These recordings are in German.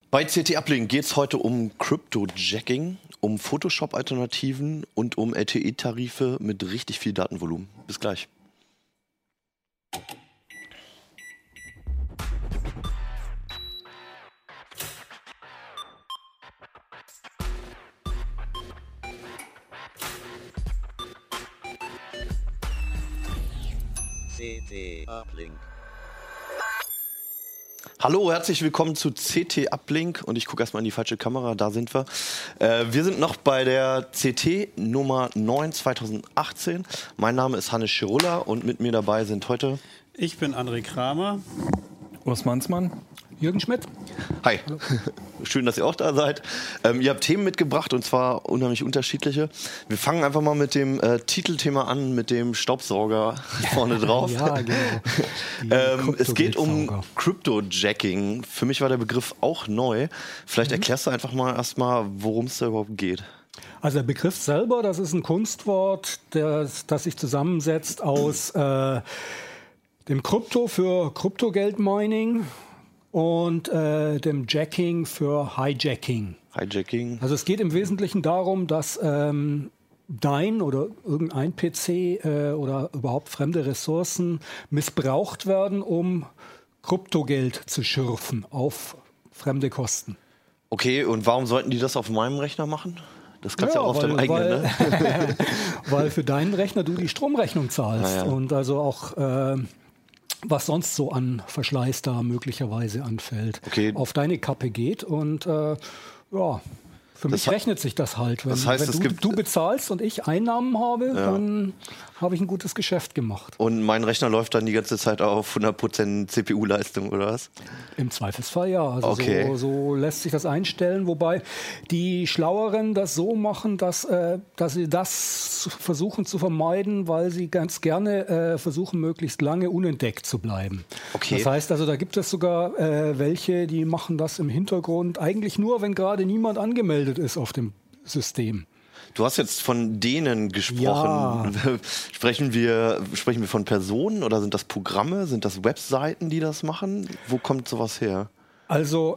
Bei CT Uplink geht es heute um Cryptojacking, um Photoshop-Alternativen und um LTE-Tarife mit richtig viel Datenvolumen. Bis gleich. CT Uplink. Hallo, herzlich willkommen zu CT Uplink und ich gucke erstmal in die falsche Kamera, da sind wir. Wir sind noch bei der CT Nummer 9 2018. Mein Name ist Hannes Schirulla und mit mir dabei sind heute... Ich bin André Kramer. Urs Mansmann. Jürgen Schmidt. Hi, schön, dass ihr auch da seid. Ihr habt Themen mitgebracht und zwar unheimlich unterschiedliche. Wir fangen einfach mal mit dem Titelthema an, mit dem Staubsauger vorne drauf. Ja, genau. Es geht um Cryptojacking. Für mich war der Begriff auch neu. Vielleicht erklärst du einfach mal erstmal, worum es da überhaupt geht. Also der Begriff selber, das ist ein Kunstwort, das sich zusammensetzt aus dem Krypto für Kryptogeldmining und dem Jacking für Hijacking. Hijacking. Also es geht im Wesentlichen darum, dass dein oder irgendein PC oder überhaupt fremde Ressourcen missbraucht werden, um Kryptogeld zu schürfen auf fremde Kosten. Okay, und warum sollten die das auf meinem Rechner machen? Das kannst du ja auch auf deinem eigenen, ne? Weil für deinen Rechner du die Stromrechnung zahlst. Ja. Und also auch was sonst so an Verschleiß da möglicherweise anfällt, auf deine Kappe geht. Und für mich rechnet sich das halt. Wenn du bezahlst und ich Einnahmen habe, dann habe ich ein gutes Geschäft gemacht. Und mein Rechner läuft dann die ganze Zeit auf 100% CPU-Leistung, oder was? Im Zweifelsfall ja. Also okay. so lässt sich das einstellen, wobei die Schlaueren das so machen, dass sie das versuchen zu vermeiden, weil sie ganz gerne versuchen, möglichst lange unentdeckt zu bleiben. Okay. Das heißt also, da gibt es sogar welche, die machen das im Hintergrund eigentlich nur, wenn gerade niemand angemeldet ist auf dem System. Du hast jetzt von denen gesprochen. Ja. Sprechen wir von Personen oder sind das Programme? Sind das Webseiten, die das machen? Wo kommt sowas her? Also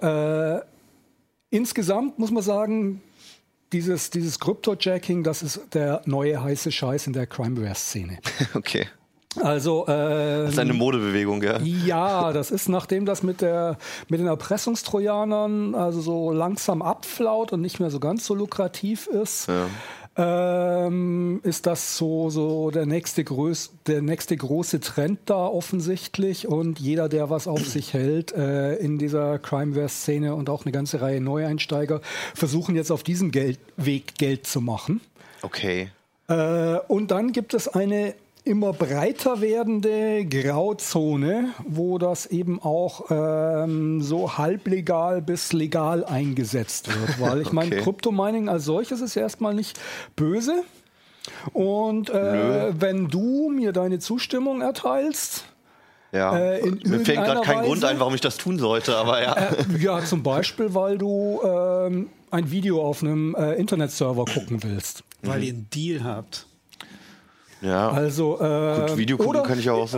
insgesamt muss man sagen, dieses Cryptojacking, das ist der neue heiße Scheiß in der Crimeware-Szene. Okay. Also, das ist eine Modebewegung, ja? Ja, das ist, nachdem das mit den Erpressungstrojanern also so langsam abflaut und nicht mehr so ganz so lukrativ ist, ist das so der nächste große Trend da offensichtlich. Und jeder, der was auf sich hält in dieser Crimeware-Szene und auch eine ganze Reihe Neueinsteiger, versuchen jetzt auf diesem Weg Geld zu machen. Okay. Und dann gibt es eine immer breiter werdende Grauzone, wo das eben auch so halblegal bis legal eingesetzt wird. Weil ich meine, Kryptomining als solches ist ja erstmal nicht böse. Und wenn du mir deine Zustimmung erteilst, mir fällt gerade kein Grund ein, warum ich das tun sollte, aber ja, zum Beispiel, weil du ein Video auf einem Internetserver gucken willst. Weil ihr einen Deal habt. Ja, also, gut, Video gucken kann ich auch so.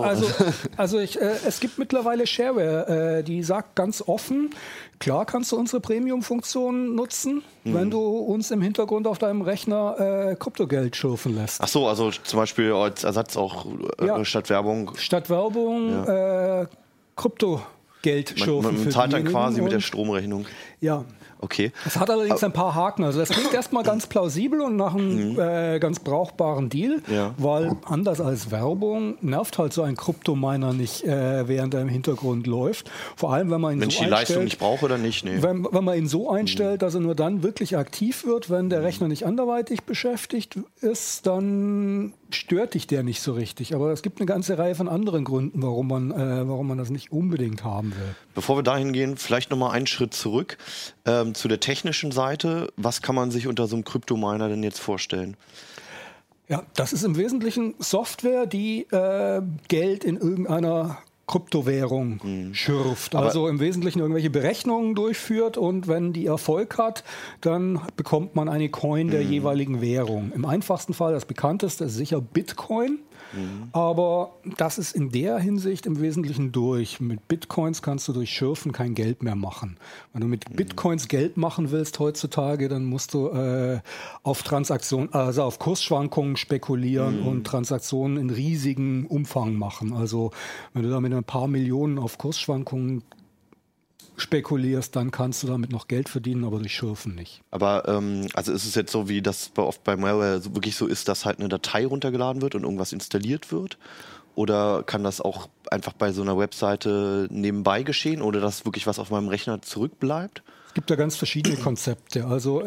Es gibt mittlerweile Shareware, die sagt ganz offen, klar kannst du unsere Premium-Funktion nutzen, wenn du uns im Hintergrund auf deinem Rechner Kryptogeld schürfen lässt. Ach so, also zum Beispiel als Ersatz auch statt Werbung. Statt Werbung Kryptogeld schürfen. Man zahlt dann quasi mit der Stromrechnung. Ja. Okay. Das hat allerdings ein paar Haken. Also das klingt erstmal ganz plausibel und nach einem ganz brauchbaren Deal, weil anders als Werbung nervt halt so ein Kryptominer nicht, während er im Hintergrund läuft. Vor allem, wenn man ihn wenn so ich die Leistung nicht brauche oder nicht. Nee. Wenn man ihn so einstellt, dass er nur dann wirklich aktiv wird, wenn der Rechner nicht anderweitig beschäftigt ist, dann stört dich der nicht so richtig. Aber es gibt eine ganze Reihe von anderen Gründen, warum man das nicht unbedingt haben will. Bevor wir dahin gehen, vielleicht nochmal einen Schritt zurück zu der technischen Seite. Was kann man sich unter so einem Kryptominer denn jetzt vorstellen? Ja, das ist im Wesentlichen Software, die Geld in irgendeiner Kryptowährung schürft. Also im Wesentlichen irgendwelche Berechnungen durchführt und wenn die Erfolg hat, dann bekommt man eine Coin der jeweiligen Währung. Im einfachsten Fall, das bekannteste ist sicher Bitcoin. Aber das ist in der Hinsicht im Wesentlichen durch. Mit Bitcoins kannst du durch Schürfen kein Geld mehr machen. Wenn du mit Bitcoins Geld machen willst heutzutage, dann musst du auf Transaktionen, also auf Kursschwankungen spekulieren und Transaktionen in riesigen Umfang machen. Also wenn du da mit ein paar Millionen auf Kursschwankungen spekulierst, dann kannst du damit noch Geld verdienen, aber durch Schürfen nicht. Aber also ist es jetzt so, wie das oft bei Malware wirklich so ist, dass halt eine Datei runtergeladen wird und irgendwas installiert wird? Oder kann das auch einfach bei so einer Webseite nebenbei geschehen oder dass wirklich was auf meinem Rechner zurückbleibt? Es gibt da ganz verschiedene Konzepte. Also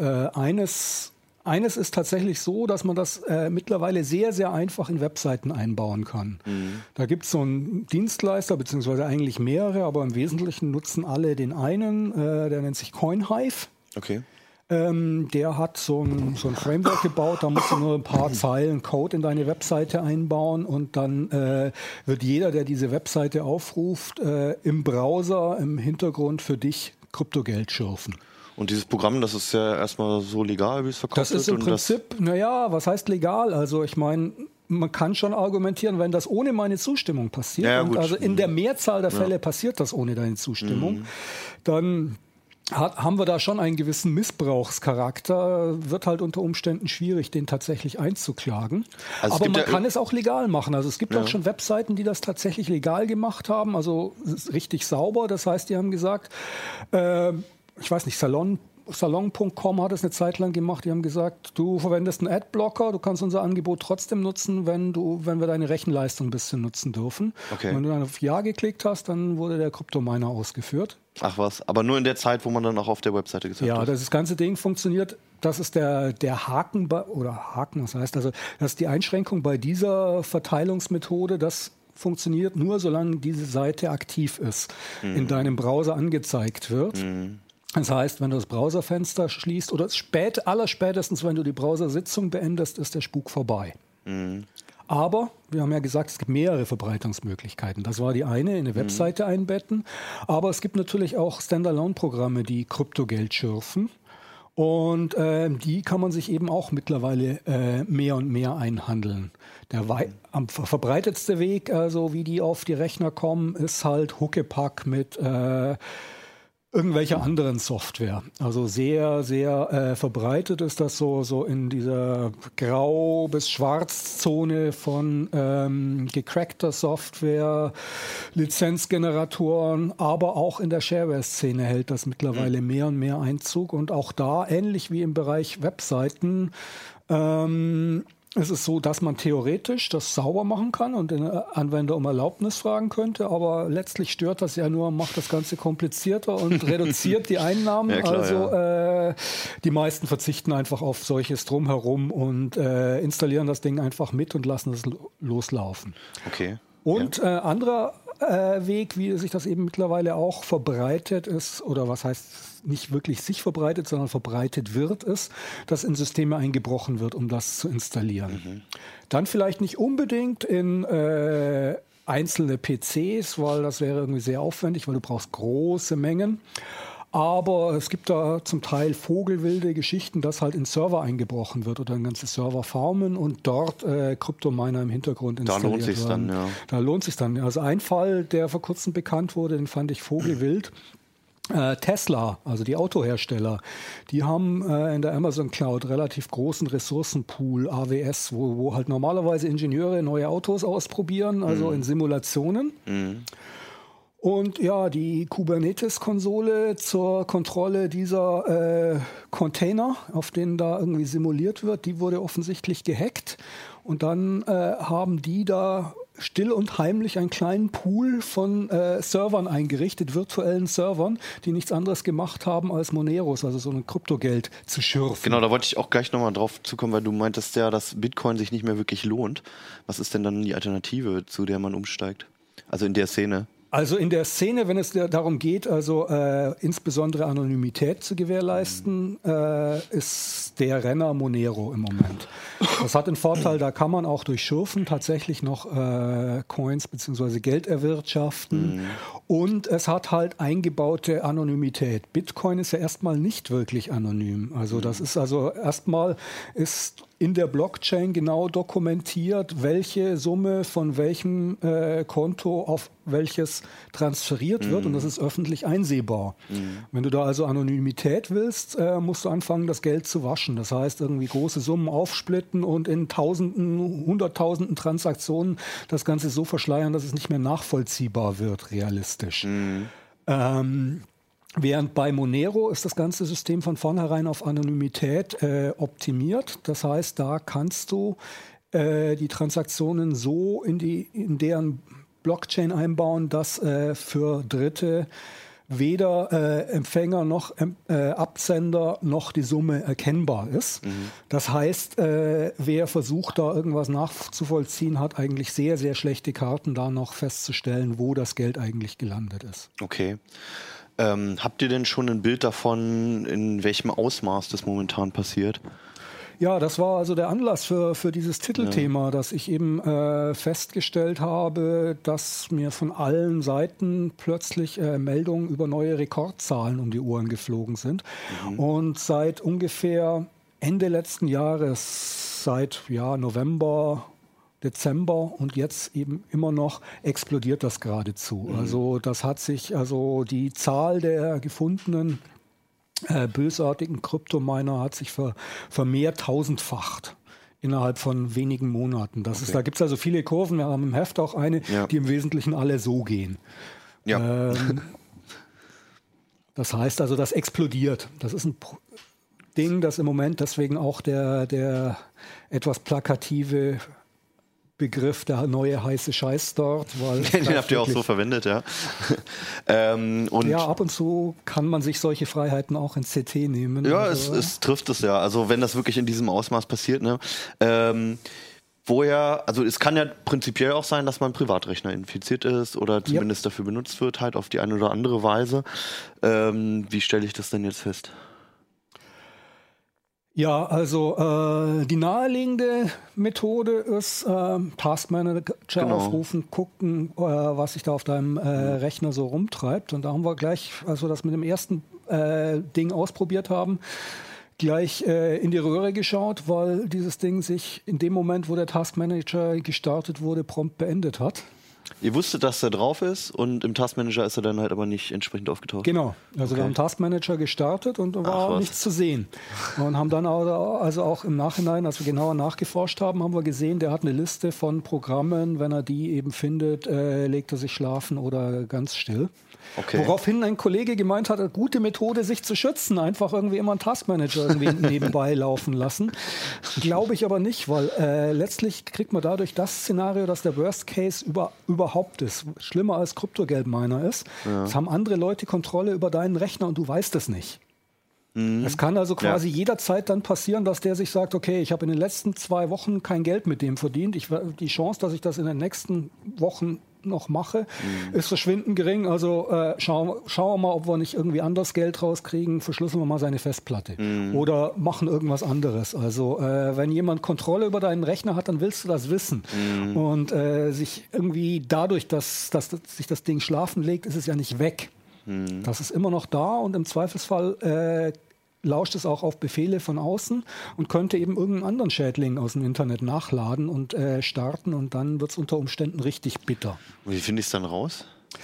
eines ist tatsächlich so, dass man das mittlerweile sehr, sehr einfach in Webseiten einbauen kann. Da gibt es so einen Dienstleister, beziehungsweise eigentlich mehrere, aber im Wesentlichen nutzen alle den einen, der nennt sich CoinHive. Okay. Der hat so ein Framework gebaut, da musst du nur ein paar Zeilen Code in deine Webseite einbauen und dann wird jeder, der diese Webseite aufruft, im Browser im Hintergrund für dich Kryptogeld schürfen. Und dieses Programm, das ist ja erstmal so legal, wie es verkauft wird? Das ist im Prinzip, was heißt legal? Also ich meine, man kann schon argumentieren, wenn das ohne meine Zustimmung passiert, ja, und also in der Mehrzahl der Fälle passiert das ohne deine Zustimmung, dann haben wir da schon einen gewissen Missbrauchscharakter, wird halt unter Umständen schwierig, den tatsächlich einzuklagen. Also aber man kann es auch legal machen. Also es gibt auch schon Webseiten, die das tatsächlich legal gemacht haben, also richtig sauber. Das heißt, die haben gesagt, ich weiß nicht, Salon.com hat es eine Zeit lang gemacht. Die haben gesagt, du verwendest einen Adblocker, du kannst unser Angebot trotzdem nutzen, wenn wir deine Rechenleistung ein bisschen nutzen dürfen. Okay. Wenn du dann auf Ja geklickt hast, dann wurde der Kryptominer ausgeführt. Ach was, aber nur in der Zeit, wo man dann auch auf der Webseite gezeigt hat. Ja, das ganze Ding funktioniert. Das ist der Haken, was heißt also, das ist die Einschränkung bei dieser Verteilungsmethode, das funktioniert nur, solange diese Seite aktiv ist, in deinem Browser angezeigt wird. Das heißt, wenn du das Browserfenster schließt oder allerspätestens, wenn du die Browsersitzung beendest, ist der Spuk vorbei. Aber wir haben ja gesagt, es gibt mehrere Verbreitungsmöglichkeiten. Das war die eine, in eine Webseite einbetten. Aber es gibt natürlich auch Standalone-Programme, die Kryptogeld schürfen. Und die kann man sich eben auch mittlerweile mehr und mehr einhandeln. Der am verbreitetste Weg, also wie die auf die Rechner kommen, ist halt Huckepack mit irgendwelcher anderen Software. Also sehr, sehr verbreitet ist das so in dieser Grau- bis Schwarzzone von gecrackter Software, Lizenzgeneratoren, aber auch in der Shareware-Szene hält das mittlerweile mehr und mehr Einzug. Und auch da, ähnlich wie im Bereich Webseiten, es ist so, dass man theoretisch das sauber machen kann und den Anwender um Erlaubnis fragen könnte, aber letztlich stört das ja nur, macht das Ganze komplizierter und reduziert die Einnahmen. Ja, klar, die meisten verzichten einfach auf solches Drumherum und installieren das Ding einfach mit und lassen es loslaufen. Okay. Und anderer Weg, wie sich das eben mittlerweile auch verbreitet ist, oder was heißt nicht wirklich sich verbreitet, sondern verbreitet wird, ist, dass in Systeme eingebrochen wird, um das zu installieren. Dann vielleicht nicht unbedingt in einzelne PCs, weil das wäre irgendwie sehr aufwendig, weil du brauchst große Mengen. Aber es gibt da zum Teil vogelwilde Geschichten, dass halt in Server eingebrochen wird oder in ganze Serverfarmen und dort Kryptominer im Hintergrund installiert werden. Da lohnt sich's dann, ja. Da lohnt sich's dann. Also ein Fall, der vor kurzem bekannt wurde, den fand ich vogelwild. Tesla, also die Autohersteller, die haben in der Amazon Cloud relativ großen Ressourcenpool, AWS, wo halt normalerweise Ingenieure neue Autos ausprobieren, also in Simulationen. Und ja, die Kubernetes-Konsole zur Kontrolle dieser Container, auf denen da irgendwie simuliert wird, die wurde offensichtlich gehackt. Und dann haben die da still und heimlich einen kleinen Pool von Servern eingerichtet, virtuellen Servern, die nichts anderes gemacht haben als Moneros, also so ein Kryptogeld zu schürfen. Genau, da wollte ich auch gleich nochmal drauf zukommen, weil du meintest ja, dass Bitcoin sich nicht mehr wirklich lohnt. Was ist denn dann die Alternative, zu der man umsteigt? Also in der Szene? Also in der Szene, wenn es darum geht, also insbesondere Anonymität zu gewährleisten, ist der Renner Monero im Moment. Das hat den Vorteil, da kann man auch durch Schürfen tatsächlich noch Coins bzw. Geld erwirtschaften. Und es hat halt eingebaute Anonymität. Bitcoin ist ja erstmal nicht wirklich anonym. Also das ist also erstmal ist in der Blockchain genau dokumentiert, welche Summe von welchem Konto auf welches transferiert wird und das ist öffentlich einsehbar. Wenn du da also Anonymität willst, musst du anfangen, das Geld zu waschen. Das heißt, irgendwie große Summen aufsplitten und in Tausenden, Hunderttausenden Transaktionen das Ganze so verschleiern, dass es nicht mehr nachvollziehbar wird, realistisch. Während bei Monero ist das ganze System von vornherein auf Anonymität optimiert. Das heißt, da kannst du die Transaktionen so in deren Blockchain einbauen, dass für Dritte weder Empfänger noch Absender noch die Summe erkennbar ist. Das heißt, wer versucht, da irgendwas nachzuvollziehen, hat eigentlich sehr, sehr schlechte Karten, da noch festzustellen, wo das Geld eigentlich gelandet ist. Okay. Habt ihr denn schon ein Bild davon, in welchem Ausmaß das momentan passiert? Ja, das war also der Anlass für dieses Titelthema, dass ich eben festgestellt habe, dass mir von allen Seiten plötzlich Meldungen über neue Rekordzahlen um die Ohren geflogen sind. Und seit ungefähr Ende letzten Jahres, seit November, Dezember und jetzt eben immer noch explodiert das geradezu. Also das hat sich, also die Zahl der gefundenen bösartigen Kryptominer hat sich vermehrt tausendfacht innerhalb von wenigen Monaten. Da gibt es also viele Kurven. Wir haben im Heft auch eine, die im Wesentlichen alle so gehen. Ja. Das heißt also, das explodiert. Das ist ein Ding, das im Moment deswegen auch der etwas plakative Begriff, der neue heiße Scheiß dort. Weil den habt ihr auch so verwendet, ja. Und ja, ab und zu kann man sich solche Freiheiten auch in CT nehmen. Ja, also, es trifft es ja. Also wenn das wirklich in diesem Ausmaß passiert, ne? Also es kann ja prinzipiell auch sein, dass mein Privatrechner infiziert ist oder zumindest dafür benutzt wird, halt auf die eine oder andere Weise. Wie stelle ich das denn jetzt fest? Ja, also die naheliegende Methode ist Taskmanager aufrufen, gucken, was sich da auf deinem Rechner so rumtreibt. Und da haben wir gleich, als wir das mit dem ersten Ding ausprobiert haben, gleich in die Röhre geschaut, weil dieses Ding sich in dem Moment, wo der Taskmanager gestartet wurde, prompt beendet hat. Ihr wusstet, dass er drauf ist und im Taskmanager ist er dann halt aber nicht entsprechend aufgetaucht? Genau, also wir haben Taskmanager gestartet und da war nichts zu sehen. Und haben dann also auch im Nachhinein, als wir genauer nachgeforscht haben, haben wir gesehen, der hat eine Liste von Programmen, wenn er die eben findet, legt er sich schlafen oder ganz still. Okay. Woraufhin ein Kollege gemeint hat, eine gute Methode, sich zu schützen, einfach irgendwie immer einen Taskmanager irgendwie nebenbei laufen lassen. Glaube ich aber nicht, weil letztlich kriegt man dadurch das Szenario, dass der Worst Case überhaupt ist. Schlimmer als Kryptogeldminer ist. Es haben andere Leute Kontrolle über deinen Rechner und du weißt es nicht. Es kann also quasi jederzeit dann passieren, dass der sich sagt, okay, ich habe in den letzten 2 Wochen kein Geld mit dem verdient. Die Chance, dass ich das in den nächsten Wochen noch mache, ist verschwindend gering. Also schauen wir mal, ob wir nicht irgendwie anders Geld rauskriegen, verschlüsseln wir mal seine Festplatte oder machen irgendwas anderes. Also wenn jemand Kontrolle über deinen Rechner hat, dann willst du das wissen. Und sich irgendwie dadurch, dass sich das Ding schlafen legt, ist es ja nicht weg. Das ist immer noch da und im Zweifelsfall lauscht es auch auf Befehle von außen und könnte eben irgendeinen anderen Schädling aus dem Internet nachladen und starten und dann wird es unter Umständen richtig bitter. Und wie finde ich es dann raus?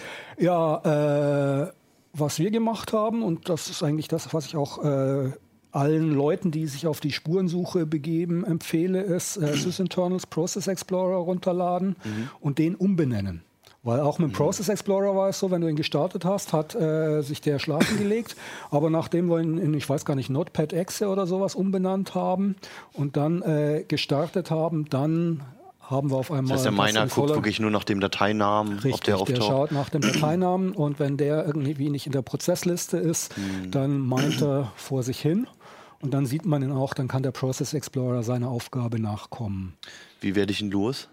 Ja, was wir gemacht haben, und das ist eigentlich das, was ich auch allen Leuten, die sich auf die Spurensuche begeben, empfehle, ist Sysinternals Process Explorer runterladen und den umbenennen. Weil auch mit dem Process Explorer war es so, wenn du ihn gestartet hast, hat sich der schlafen gelegt. Aber nachdem wir ihn in, ich weiß gar nicht, Notepad Exe oder sowas umbenannt haben und dann gestartet haben, dann haben wir auf einmal... Das heißt, der Miner guckt wirklich nur nach dem Dateinamen, richtig, ob der auftaucht. Der schaut nach dem Dateinamen und wenn der irgendwie nicht in der Prozessliste ist, dann meint er vor sich hin. Und dann sieht man ihn auch, dann kann der Process Explorer seiner Aufgabe nachkommen. Wie werde ich ihn los?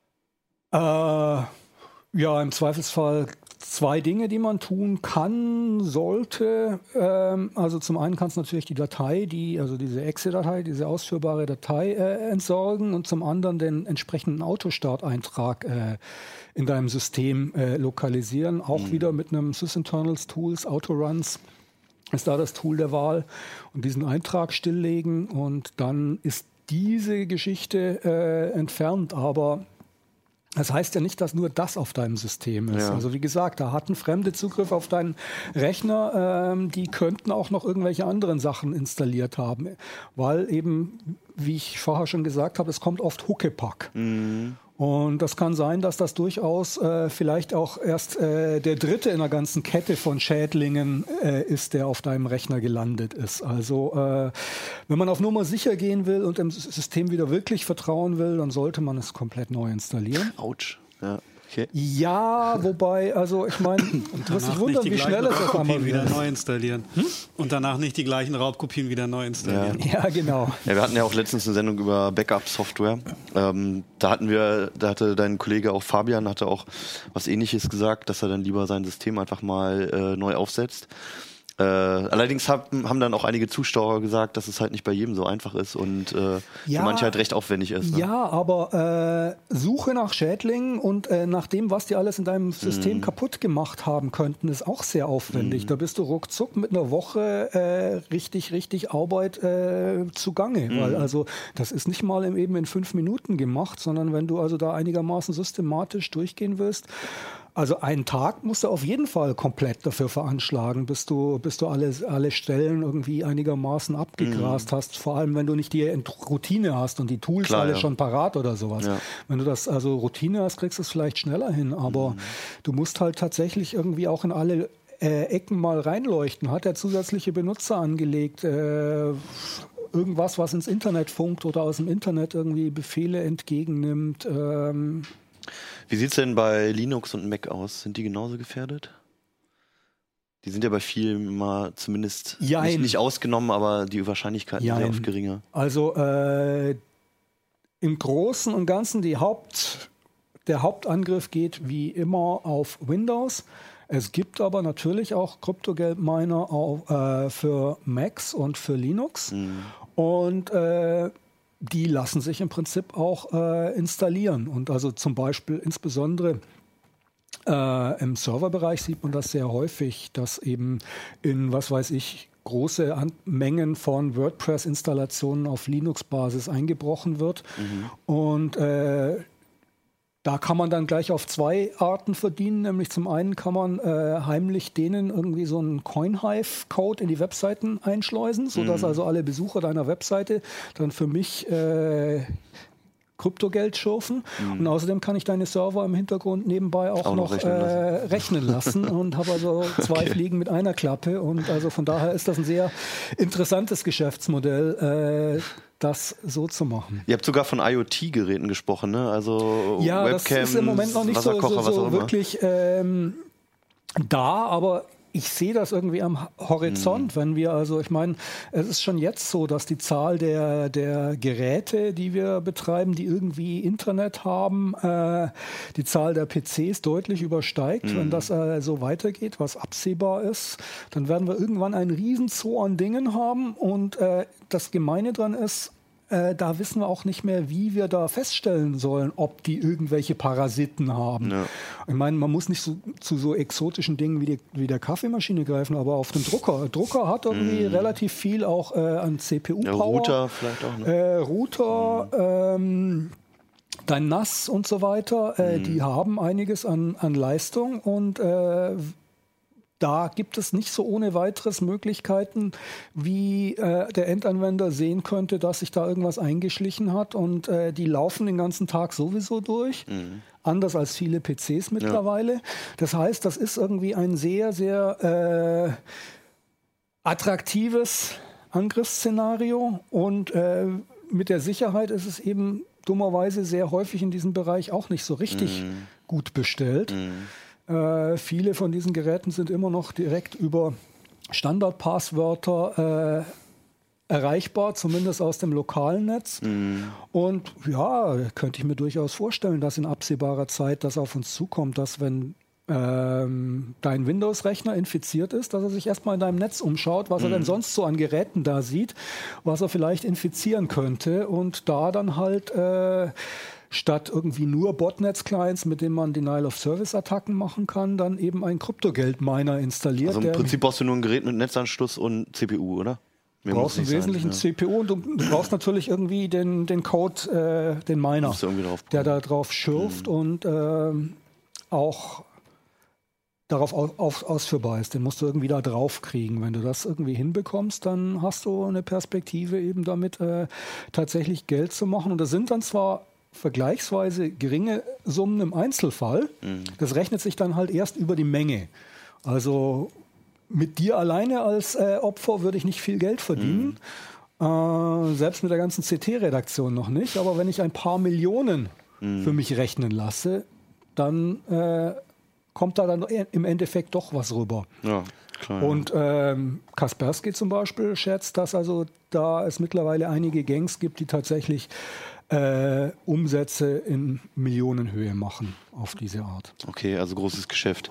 Ja, im Zweifelsfall 2 Dinge, die man tun kann, sollte. Also zum einen kannst du natürlich die Datei, also diese Exe-Datei, diese ausführbare Datei entsorgen und zum anderen den entsprechenden Autostart-Eintrag in deinem System lokalisieren. Auch wieder mit einem Sysinternals Tools, Autoruns ist da das Tool der Wahl und diesen Eintrag stilllegen und dann ist diese Geschichte entfernt, aber das heißt ja nicht, dass nur das auf deinem System ist. Ja. Also wie gesagt, da hatten Fremde Zugriff auf deinen Rechner, die könnten auch noch irgendwelche anderen Sachen installiert haben, weil eben, wie ich vorher schon gesagt habe, es kommt oft Huckepack. Und das kann sein, dass das durchaus vielleicht auch erst der dritte in der ganzen Kette von Schädlingen ist, der auf deinem Rechner gelandet ist. Also wenn man auf Nummer sicher gehen will und dem System wieder wirklich vertrauen will, dann sollte man es komplett neu installieren. Autsch. Ja. Okay. Ja, wobei, also ich meine, du wirst dich wundern, wie schnell es auf einmal wieder neu installieren. Und danach nicht die gleichen Raubkopien wieder neu installieren. Ja, genau. Ja, wir hatten ja auch letztens eine Sendung über Backup-Software. Da hatte dein Kollege auch Fabian hatte auch was Ähnliches gesagt, dass er dann lieber sein System einfach mal neu aufsetzt. Allerdings haben dann auch einige Zuschauer gesagt, dass es halt nicht bei jedem so einfach ist und für manche halt recht aufwendig ist. Ne? Ja, aber Suche nach Schädlingen und nach dem, was die alles in deinem System kaputt gemacht haben könnten, ist auch sehr aufwendig. Da bist du ruckzuck mit einer Woche richtig Arbeit zugange. Weil also das ist nicht mal eben in 5 Minuten gemacht, sondern wenn du also da einigermaßen systematisch durchgehen willst, also einen Tag musst du auf jeden Fall komplett dafür veranschlagen, bis du alle Stellen irgendwie einigermaßen abgegrast hast. Vor allem, wenn du nicht die Routine hast und die Tools alle schon parat oder sowas. Ja. Wenn du das also Routine hast, kriegst du es vielleicht schneller hin. Aber du musst halt tatsächlich irgendwie auch in alle Ecken mal reinleuchten. Hat der zusätzliche Benutzer angelegt? Irgendwas, was ins Internet funkt oder aus dem Internet irgendwie Befehle entgegennimmt. Wie sieht es denn bei Linux und Mac aus? Sind die genauso gefährdet? Die sind ja bei vielen mal zumindest nicht ausgenommen, aber die Wahrscheinlichkeiten sind sehr oft geringer. Also im Großen und Ganzen der Hauptangriff geht wie immer auf Windows. Es gibt aber natürlich auch Kryptogeld-Miner für Macs und für Linux. Und die lassen sich im Prinzip auch installieren. Und also zum Beispiel insbesondere im Serverbereich sieht man das sehr häufig, dass eben in, was weiß ich, große Mengen von WordPress-Installationen auf Linux-Basis eingebrochen wird. Und da kann man dann gleich auf 2 Arten verdienen, nämlich zum einen kann man heimlich denen irgendwie so einen CoinHive-Code in die Webseiten einschleusen, sodass also alle Besucher deiner Webseite dann für mich Kryptogeld schürfen. Und außerdem kann ich deine Server im Hintergrund nebenbei auch noch rechnen lassen und habe also 2 Fliegen mit einer Klappe. Und also von daher ist das ein sehr interessantes Geschäftsmodell, das so zu machen. Ihr habt sogar von IoT-Geräten gesprochen, ne? Also ja, Webcams, das ist im Moment noch nicht so wirklich da, aber ich sehe das irgendwie am Horizont, wenn wir also, ich meine, es ist schon jetzt so, dass die Zahl der Geräte, die wir betreiben, die irgendwie Internet haben, die Zahl der PCs deutlich übersteigt. Wenn das so weitergeht, was absehbar ist, dann werden wir irgendwann einen Riesenzoo an Dingen haben und das Gemeine dran ist, da wissen wir auch nicht mehr, wie wir da feststellen sollen, ob die irgendwelche Parasiten haben. Ja. Ich meine, man muss nicht zu so exotischen Dingen wie der Kaffeemaschine greifen, aber auf den Drucker. Der Drucker hat irgendwie relativ viel auch an CPU-Power. Ja, Router vielleicht auch. Ne? Router, dein NAS und so weiter, die haben einiges an Leistung und da gibt es nicht so ohne weiteres Möglichkeiten, wie der Endanwender sehen könnte, dass sich da irgendwas eingeschlichen hat. Und die laufen den ganzen Tag sowieso durch, anders als viele PCs mittlerweile. Ja. Das heißt, das ist irgendwie ein sehr, sehr attraktives Angriffsszenario. Und mit der Sicherheit ist es eben dummerweise sehr häufig in diesem Bereich auch nicht so richtig gut bestellt. Viele von diesen Geräten sind immer noch direkt über Standardpasswörter erreichbar, zumindest aus dem lokalen Netz. Und ja, könnte ich mir durchaus vorstellen, dass in absehbarer Zeit das auf uns zukommt, dass wenn dein Windows-Rechner infiziert ist, dass er sich erstmal in deinem Netz umschaut, was er denn sonst so an Geräten da sieht, was er vielleicht infizieren könnte und da dann halt statt irgendwie nur Botnets-Clients, mit denen man Denial-of-Service-Attacken machen kann, dann eben ein Kryptogeld-Miner installiert. Also im Prinzip brauchst du nur ein Gerät mit Netzanschluss und CPU, oder? Du brauchst im Wesentlichen CPU und du brauchst natürlich irgendwie den Code, den Miner, der da drauf schürft und auch darauf ausführbar ist. Den musst du irgendwie da drauf kriegen. Wenn du das irgendwie hinbekommst, dann hast du eine Perspektive, eben damit tatsächlich Geld zu machen. Und das sind dann zwar vergleichsweise geringe Summen im Einzelfall, das rechnet sich dann halt erst über die Menge. Also mit dir alleine als Opfer würde ich nicht viel Geld verdienen. Selbst mit der ganzen CT-Redaktion noch nicht. Aber wenn ich ein paar Millionen für mich rechnen lasse, dann kommt da dann im Endeffekt doch was rüber. Ja, klar. Und Kaspersky zum Beispiel schätzt, dass also da es mittlerweile einige Gangs gibt, die tatsächlich Umsätze in Millionenhöhe machen auf diese Art. Okay, also großes Geschäft.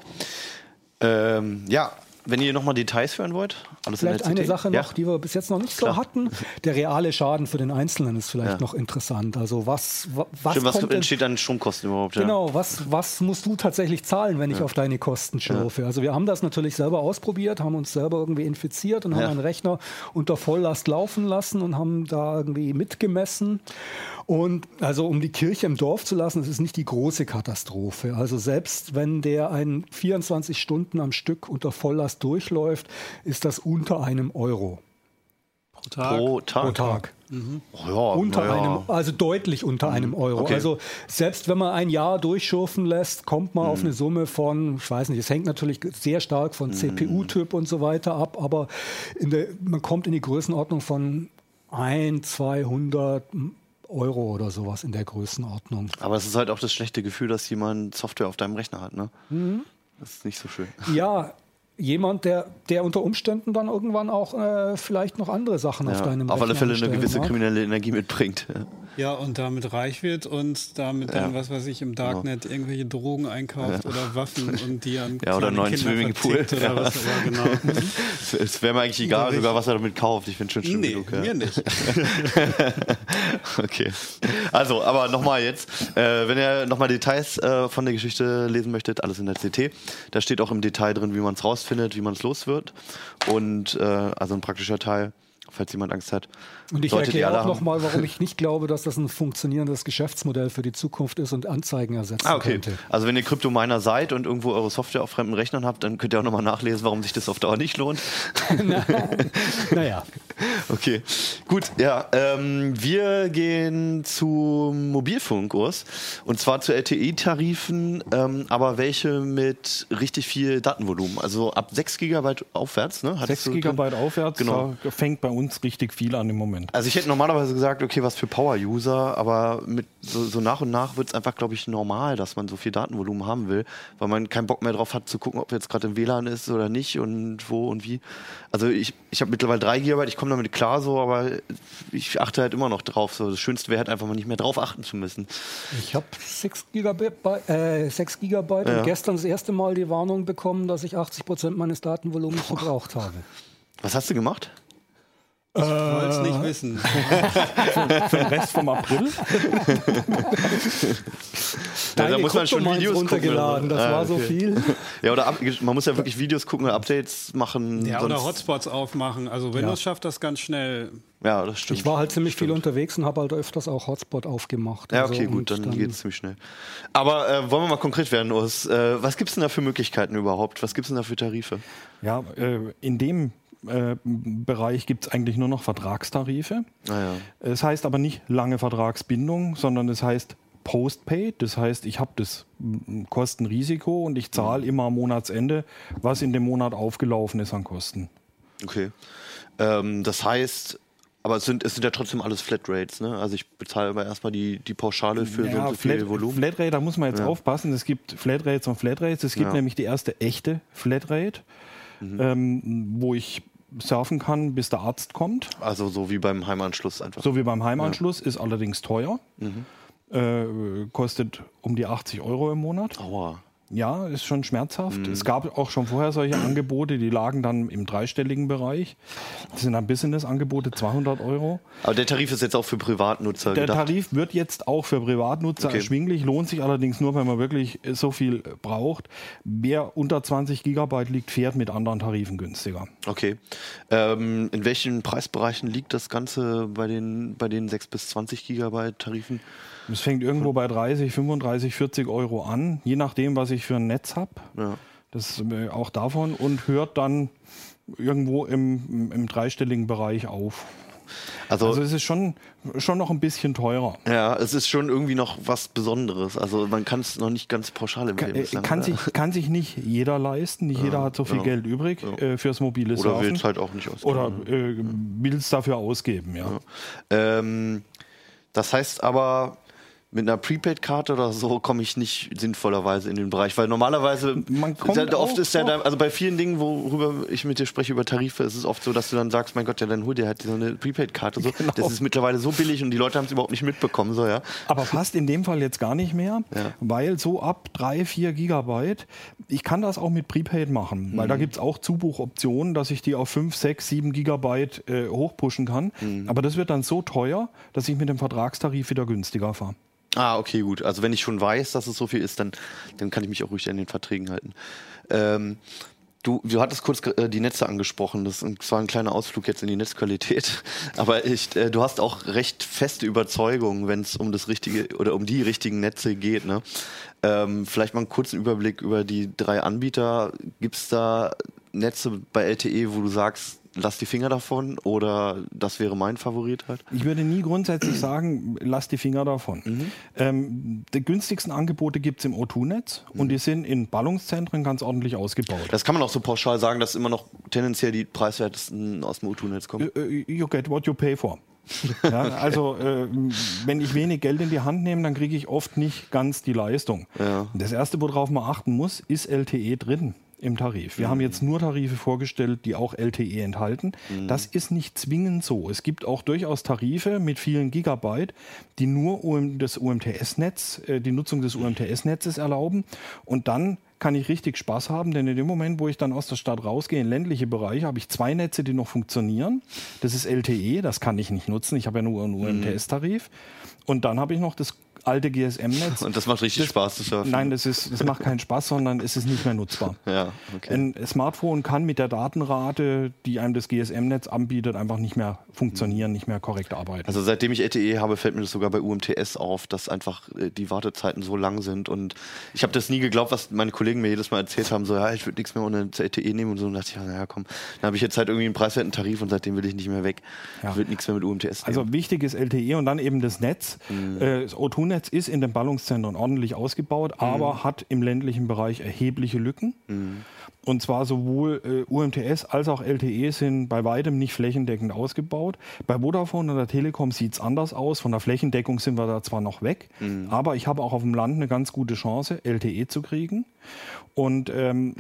Ja, wenn ihr nochmal Details hören wollt, alles vielleicht in der eine Sache noch, die wir bis jetzt noch nicht so hatten. Der reale Schaden für den Einzelnen ist vielleicht noch interessant. Also was entsteht an Stromkosten überhaupt? Genau, was musst du tatsächlich zahlen, wenn ich auf deine Kosten schürfe? Also wir haben das natürlich selber ausprobiert, haben uns selber irgendwie infiziert und haben einen Rechner unter Volllast laufen lassen und haben da irgendwie mitgemessen. Und also um die Kirche im Dorf zu lassen, das ist nicht die große Katastrophe. Also selbst wenn der 24 Stunden am Stück unter Volllast durchläuft, ist das unter einem Euro. Pro Tag. Mhm. Also deutlich unter einem Euro. Okay. Also selbst wenn man ein Jahr durchschurfen lässt, kommt man auf eine Summe von, ich weiß nicht, es hängt natürlich sehr stark von CPU-Typ und so weiter ab, aber man kommt in die Größenordnung von 200 Euro oder sowas in der Größenordnung. Aber es ist halt auch das schlechte Gefühl, dass jemand Software auf deinem Rechner hat, ne? Mhm. Das ist nicht so schön. Ja, jemand, der unter Umständen dann irgendwann auch vielleicht noch andere Sachen auf deinem Rechner auf alle Fälle eine gewisse kriminelle Energie mitbringt. Ja, und damit reich wird und damit dann, was weiß ich, im Darknet irgendwelche Drogen einkauft oder Waffen und die an oder einen neuen Swimmingpool. Oder was, genau. Es wäre mir eigentlich egal, sogar was er damit kauft. Ich finde schon schön genug. Mir nicht. Okay. Also, aber nochmal jetzt, wenn ihr nochmal Details von der Geschichte lesen möchtet, alles in der CT. Da steht auch im Detail drin, wie man es rausfindet, wie man es los wird. Und also ein praktischer Teil, falls jemand Angst hat. Und ich erkläre auch nochmal, warum ich nicht glaube, dass das ein funktionierendes Geschäftsmodell für die Zukunft ist und Anzeigen ersetzen könnte. Also wenn ihr Kryptominer seid und irgendwo eure Software auf fremden Rechnern habt, dann könnt ihr auch nochmal nachlesen, warum sich das auf Dauer nicht lohnt. Naja. Okay, gut. Ja, wir gehen zum Mobilfunk, Urs. Und zwar zu LTE-Tarifen, aber welche mit richtig viel Datenvolumen. Also ab 6 GB aufwärts, ne? 6 GB aufwärts, da fängt bei uns richtig viel an im Moment. Also ich hätte normalerweise gesagt, okay, was für Power-User, aber mit so nach und nach wird es einfach, glaube ich, normal, dass man so viel Datenvolumen haben will, weil man keinen Bock mehr drauf hat, zu gucken, ob jetzt gerade im WLAN ist oder nicht und wo und wie. Also ich habe mittlerweile 3 GB, ich komme damit klar so, aber ich achte halt immer noch drauf. So. Das Schönste wäre halt einfach mal nicht mehr drauf achten zu müssen. Ich habe 6 GB und gestern das erste Mal die Warnung bekommen, dass ich 80% meines Datenvolumens verbraucht habe. Was hast du gemacht? Ich wollte es nicht wissen. Für den Rest vom April? Da muss man schon Videos runtergeladen, das war so viel. Ja, oder man muss ja wirklich Videos gucken, Updates machen. Ja, oder Hotspots aufmachen. Also Windows schafft das ganz schnell. Ja, das stimmt. Ich war halt ziemlich viel unterwegs und habe halt öfters auch Hotspot aufgemacht. Ja, okay, gut, dann geht es ziemlich schnell. Aber wollen wir mal konkret werden, Urs? Was gibt es denn da für Möglichkeiten überhaupt? Was gibt es denn da für Tarife? Ja, in dem Bereich gibt es eigentlich nur noch Vertragstarife. Es heißt aber nicht lange Vertragsbindung, sondern es heißt Postpaid. Das heißt, ich habe das Kostenrisiko und ich zahle immer am Monatsende, was in dem Monat aufgelaufen ist an Kosten. Okay. Das heißt, aber es sind ja trotzdem alles Flatrates, ne? Also ich bezahle aber erstmal die Pauschale für so viel Volumen. Flatrate, da muss man jetzt aufpassen. Es gibt Flatrates und Flatrates. Es gibt nämlich die erste echte Flatrate, wo ich surfen kann, bis der Arzt kommt. Also so wie beim Heimanschluss einfach. So wie beim Heimanschluss, ist allerdings teuer. Kostet um die 80 € im Monat. Aua. Ja, ist schon schmerzhaft. Es gab auch schon vorher solche Angebote, die lagen dann im dreistelligen Bereich. Das sind dann Business-Angebote, 200 €. Aber der Tarif ist jetzt auch für Privatnutzer Der gedacht? Tarif wird jetzt auch für Privatnutzer erschwinglich, lohnt sich allerdings nur, wenn man wirklich so viel braucht. Wer unter 20 Gigabyte liegt, fährt mit anderen Tarifen günstiger. Okay. In welchen Preisbereichen liegt das Ganze bei den 6 bis 20 Gigabyte Tarifen? Es fängt irgendwo bei 30, 35, 40 € an, je nachdem, was ich für ein Netz habe. Ja. Das auch davon und hört dann irgendwo im dreistelligen Bereich auf. Also es ist schon noch ein bisschen teurer. Ja, es ist schon irgendwie noch was Besonderes. Also man kann es noch nicht ganz pauschal empfehlen. Kann sich nicht jeder leisten. Nicht jeder hat so viel Geld übrig fürs mobile Surfen. Oder will es halt auch nicht ausgeben. Oder will es dafür ausgeben, ja. Das heißt aber, mit einer Prepaid-Karte oder so komme ich nicht sinnvollerweise in den Bereich, weil normalerweise also bei vielen Dingen, worüber ich mit dir spreche, über Tarife, ist es oft so, dass du dann sagst, mein Gott, ja, dann hol dir halt so eine Prepaid-Karte. So. Genau. Das ist mittlerweile so billig und die Leute haben es überhaupt nicht mitbekommen. So, ja. Aber fast in dem Fall jetzt gar nicht mehr, weil so ab 3, 4 Gigabyte, ich kann das auch mit Prepaid machen, weil da gibt es auch Zubuchoptionen, dass ich die auf 5, 6, 7 Gigabyte hochpushen kann. Aber das wird dann so teuer, dass ich mit dem Vertragstarif wieder günstiger fahre. Ah, okay, gut. Also wenn ich schon weiß, dass es so viel ist, dann kann ich mich auch ruhig an den Verträgen halten. Du hattest kurz die Netze angesprochen. Das war ein kleiner Ausflug jetzt in die Netzqualität. Aber du hast auch recht feste Überzeugungen, wenn es um das richtige oder um die richtigen Netze geht. Ne? Vielleicht mal einen kurzen Überblick über die 3 Anbieter. Gibt es da Netze bei LTE, wo du sagst, lass die Finger davon, oder das wäre mein Favorit halt? Ich würde nie grundsätzlich sagen, lass die Finger davon. Die günstigsten Angebote gibt es im O2-Netz und die sind in Ballungszentren ganz ordentlich ausgebaut. Das kann man auch so pauschal sagen, dass immer noch tendenziell die preiswertesten aus dem O2-Netz kommen? You get what you pay for. Ja, also wenn ich wenig Geld in die Hand nehme, dann kriege ich oft nicht ganz die Leistung. Ja. Das Erste, worauf man achten muss, ist LTE drin im Tarif. Wir haben jetzt nur Tarife vorgestellt, die auch LTE enthalten. Das ist nicht zwingend so. Es gibt auch durchaus Tarife mit vielen Gigabyte, die nur das UMTS-Netz, die Nutzung des UMTS-Netzes erlauben. Und dann kann ich richtig Spaß haben, denn in dem Moment, wo ich dann aus der Stadt rausgehe, in ländliche Bereiche, habe ich 2 Netze, die noch funktionieren. Das ist LTE, das kann ich nicht nutzen. Ich habe ja nur einen UMTS-Tarif. Und dann habe ich noch das alte GSM-Netz. Und das macht richtig Spaß zu surfen? Nein, das macht keinen Spaß, sondern es ist nicht mehr nutzbar. Ja, okay. Ein Smartphone kann mit der Datenrate, die einem das GSM-Netz anbietet, einfach nicht mehr funktionieren, nicht mehr korrekt arbeiten. Also seitdem ich LTE habe, fällt mir das sogar bei UMTS auf, dass einfach die Wartezeiten so lang sind. Und ich habe das nie geglaubt, was meine Kollegen mir jedes Mal erzählt haben, so, ja, ich würde nichts mehr ohne LTE nehmen und so. Und dachte ich, ja, naja, komm. Dann habe ich jetzt halt irgendwie einen preiswerten Tarif und seitdem will ich nicht mehr weg. Ja. Ich will nichts mehr mit UMTS nehmen. Also wichtig ist LTE und dann eben das Netz. Das O2-Netz ist in den Ballungszentren ordentlich ausgebaut, aber hat im ländlichen Bereich erhebliche Lücken. Und zwar sowohl UMTS als auch LTE sind bei weitem nicht flächendeckend ausgebaut. Bei Vodafone und der Telekom sieht es anders aus. Von der Flächendeckung sind wir da zwar noch weg, aber ich habe auch auf dem Land eine ganz gute Chance, LTE zu kriegen. Und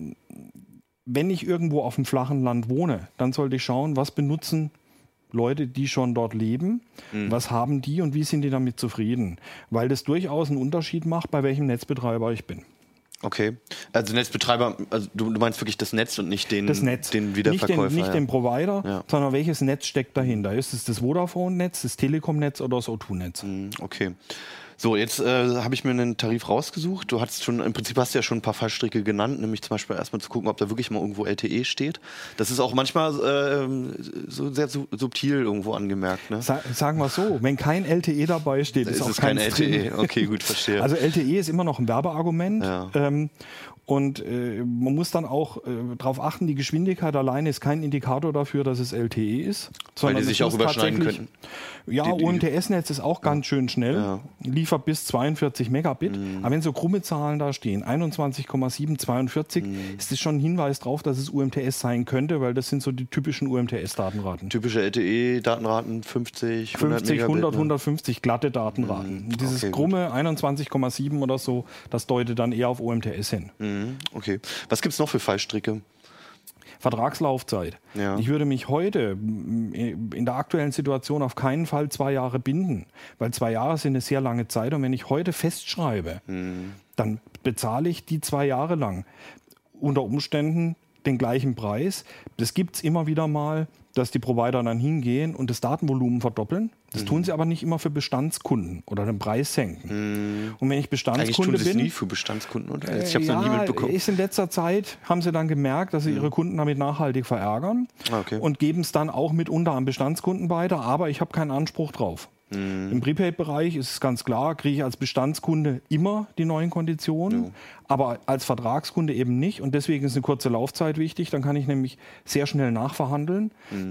wenn ich irgendwo auf dem flachen Land wohne, dann sollte ich schauen, was benutzen Leute, die schon dort leben, was haben die und wie sind die damit zufrieden? Weil das durchaus einen Unterschied macht, bei welchem Netzbetreiber ich bin. Okay, also Netzbetreiber, also du meinst wirklich das Netz und nicht den Wiederverkäufer? Nicht den Provider, sondern welches Netz steckt dahinter? Ist es das Vodafone-Netz, das Telekom-Netz oder das O2-Netz? Okay. So, jetzt habe ich mir einen Tarif rausgesucht. Du hast im Prinzip hast du ja schon ein paar Fallstricke genannt, nämlich zum Beispiel erstmal zu gucken, ob da wirklich mal irgendwo LTE steht. Das ist auch manchmal so sehr subtil irgendwo angemerkt. Ne? Sagen wir so, wenn kein LTE dabei steht, ist auch kein LTE. Okay, gut, verstehe. Also LTE ist immer noch ein Werbeargument. Ja. Und man muss dann auch darauf achten, die Geschwindigkeit alleine ist kein Indikator dafür, dass es LTE ist. Weil die sich auch überschneiden könnten. Ja, UMTS-Netz ist auch ganz schön schnell, liefert bis 42 Megabit. Aber wenn so krumme Zahlen da stehen, 21,7, 42, ist das schon ein Hinweis darauf, dass es UMTS sein könnte, weil das sind so die typischen UMTS-Datenraten. Typische LTE-Datenraten, 50, 100 50, Megabit, 100, 150 glatte Datenraten. Dieses krumme 21,7 oder so, das deutet dann eher auf UMTS hin. Okay. Was gibt es noch für Fallstricke? Vertragslaufzeit. Ja. Ich würde mich heute in der aktuellen Situation auf keinen Fall 2 Jahre binden, weil 2 Jahre sind eine sehr lange Zeit und wenn ich heute festschreibe, dann bezahle ich die 2 Jahre lang unter Umständen den gleichen Preis. Das gibt es immer wieder mal, dass die Provider dann hingehen und das Datenvolumen verdoppeln. Das tun sie aber nicht immer für Bestandskunden oder den Preis senken. Und wenn ich Bestandskunde Eigentlich tun sie bin... es nie für Bestandskunden, oder? Ich habe es noch nie mitbekommen. Ist in letzter Zeit, haben sie dann gemerkt, dass sie ihre Kunden damit nachhaltig verärgern und geben es dann auch mitunter an Bestandskunden weiter, aber ich habe keinen Anspruch drauf. Im Prepaid-Bereich ist es ganz klar, kriege ich als Bestandskunde immer die neuen Konditionen, aber als Vertragskunde eben nicht. Und deswegen ist eine kurze Laufzeit wichtig. Dann kann ich nämlich sehr schnell nachverhandeln,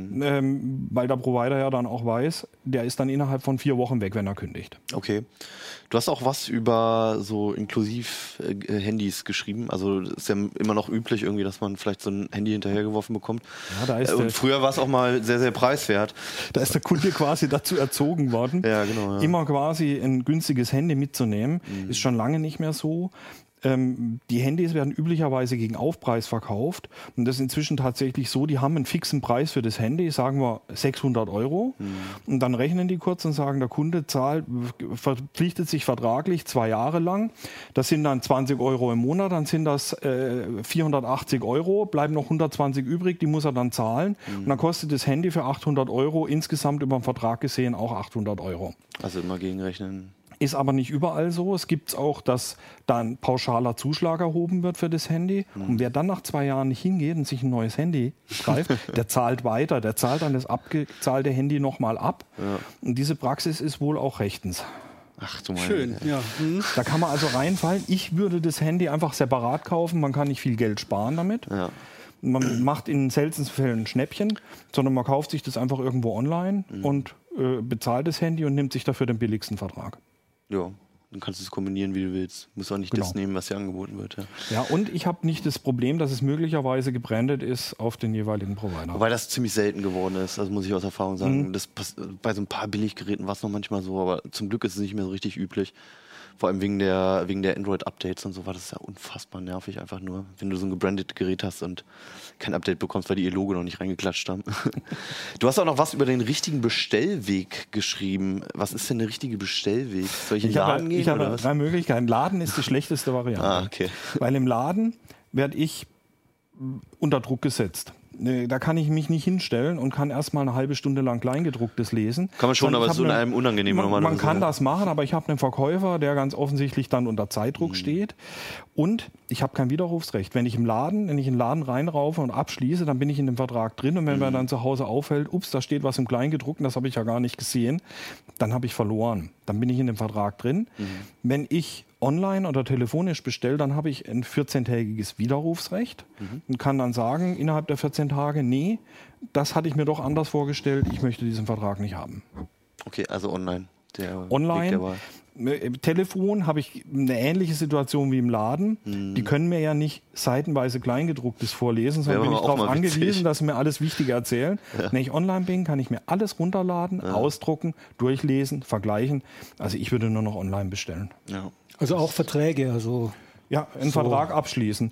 weil der Provider ja dann auch weiß, der ist dann innerhalb von 4 Wochen weg, wenn er kündigt. Okay. Du hast auch was über so Inklusiv-Handys geschrieben. Also ist ja immer noch üblich irgendwie, dass man vielleicht so ein Handy hinterhergeworfen bekommt. Ja, da ist und früher war es auch mal sehr, sehr preiswert. Da ist der Kunde quasi dazu erzogen worden, immer quasi ein günstiges Handy mitzunehmen. Ist schon lange nicht mehr so. Die Handys werden üblicherweise gegen Aufpreis verkauft und das ist inzwischen tatsächlich so, die haben einen fixen Preis für das Handy, sagen wir 600 € und dann rechnen die kurz und sagen, der Kunde verpflichtet sich vertraglich 2 Jahre lang, das sind dann 20 € im Monat, dann sind das 480 €, bleiben noch 120 übrig, die muss er dann zahlen und dann kostet das Handy für 800 € insgesamt über den Vertrag gesehen auch 800 €. Also immer gegenrechnen. Ist aber nicht überall so. Es gibt auch, dass dann pauschaler Zuschlag erhoben wird für das Handy. Und wer dann nach 2 Jahren nicht hingeht und sich ein neues Handy greift, der zahlt weiter. Der zahlt dann das abgezahlte Handy nochmal ab. Ja. Und diese Praxis ist wohl auch rechtens. Ach du meine. Schön, ja. Da kann man also reinfallen. Ich würde das Handy einfach separat kaufen. Man kann nicht viel Geld sparen damit. Ja. Man macht in seltensten Fällen ein Schnäppchen, sondern man kauft sich das einfach irgendwo online und bezahlt das Handy und nimmt sich dafür den billigsten Vertrag. Ja, dann kannst du es kombinieren, wie du willst. Du musst auch nicht das nehmen, was dir angeboten wird. Ja, und ich habe nicht das Problem, dass es möglicherweise gebrandet ist auf den jeweiligen Provider. Wobei das ziemlich selten geworden ist, also muss ich aus Erfahrung sagen. Das bei so ein paar Billiggeräten war es noch manchmal so, aber zum Glück ist es nicht mehr so richtig üblich. Vor allem wegen der Android-Updates und so war das ja unfassbar nervig einfach nur, wenn du so ein gebrandetes Gerät hast und kein Update bekommst, weil die ihr Logo noch nicht reingeklatscht haben. Du hast auch noch was über den richtigen Bestellweg geschrieben. Was ist denn der richtige Bestellweg? Soll ich in den Laden gehen? Ich habe 3 Möglichkeiten. Laden ist die schlechteste Variante. Okay. Weil im Laden werde ich unter Druck gesetzt. Da kann ich mich nicht hinstellen und kann erstmal eine halbe Stunde lang Kleingedrucktes lesen. Kann man schon, aber es ist so einem unangenehm. Man kann das machen, aber ich habe einen Verkäufer, der ganz offensichtlich dann unter Zeitdruck steht. Und ich habe kein Widerrufsrecht. Wenn ich in den Laden reinraufe und abschließe, dann bin ich in dem Vertrag drin. Und wenn mir dann zu Hause auffällt, ups, da steht was im Kleingedruckten, das habe ich ja gar nicht gesehen, dann habe ich verloren. Dann bin ich in dem Vertrag drin. Wenn ich online oder telefonisch bestelle, dann habe ich ein 14-tägiges Widerrufsrecht und kann dann sagen, innerhalb der 14 Tage, nee, das hatte ich mir doch anders vorgestellt, ich möchte diesen Vertrag nicht haben. Okay, also online. Online, Telefon habe ich eine ähnliche Situation wie im Laden. Die können mir ja nicht seitenweise Kleingedrucktes vorlesen, sondern bin ich darauf angewiesen, dass sie mir alles Wichtige erzählen. Ja. Wenn ich online bin, kann ich mir alles runterladen, ausdrucken, durchlesen, vergleichen. Also ich würde nur noch online bestellen. Ja. Also auch Verträge, also... Ja, einen Vertrag abschließen.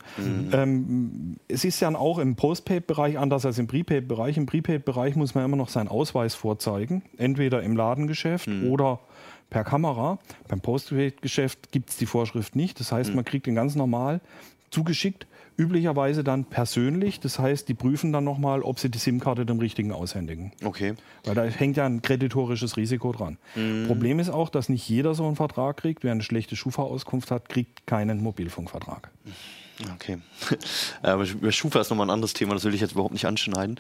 Es ist ja auch im Postpaid-Bereich anders als im Prepaid-Bereich. Im Prepaid-Bereich muss man immer noch seinen Ausweis vorzeigen, entweder im Ladengeschäft oder per Kamera. Beim Postpaid-Geschäft gibt es die Vorschrift nicht. Das heißt, man kriegt den ganz normal zugeschickt, üblicherweise dann persönlich. Das heißt, die prüfen dann nochmal, ob sie die SIM-Karte dem Richtigen aushändigen. Okay. Weil da hängt ja ein kreditorisches Risiko dran. Problem ist auch, dass nicht jeder so einen Vertrag kriegt. Wer eine schlechte Schufa-Auskunft hat, kriegt keinen Mobilfunkvertrag. Okay. Aber über Schufa ist nochmal ein anderes Thema, das will ich jetzt überhaupt nicht anschneiden.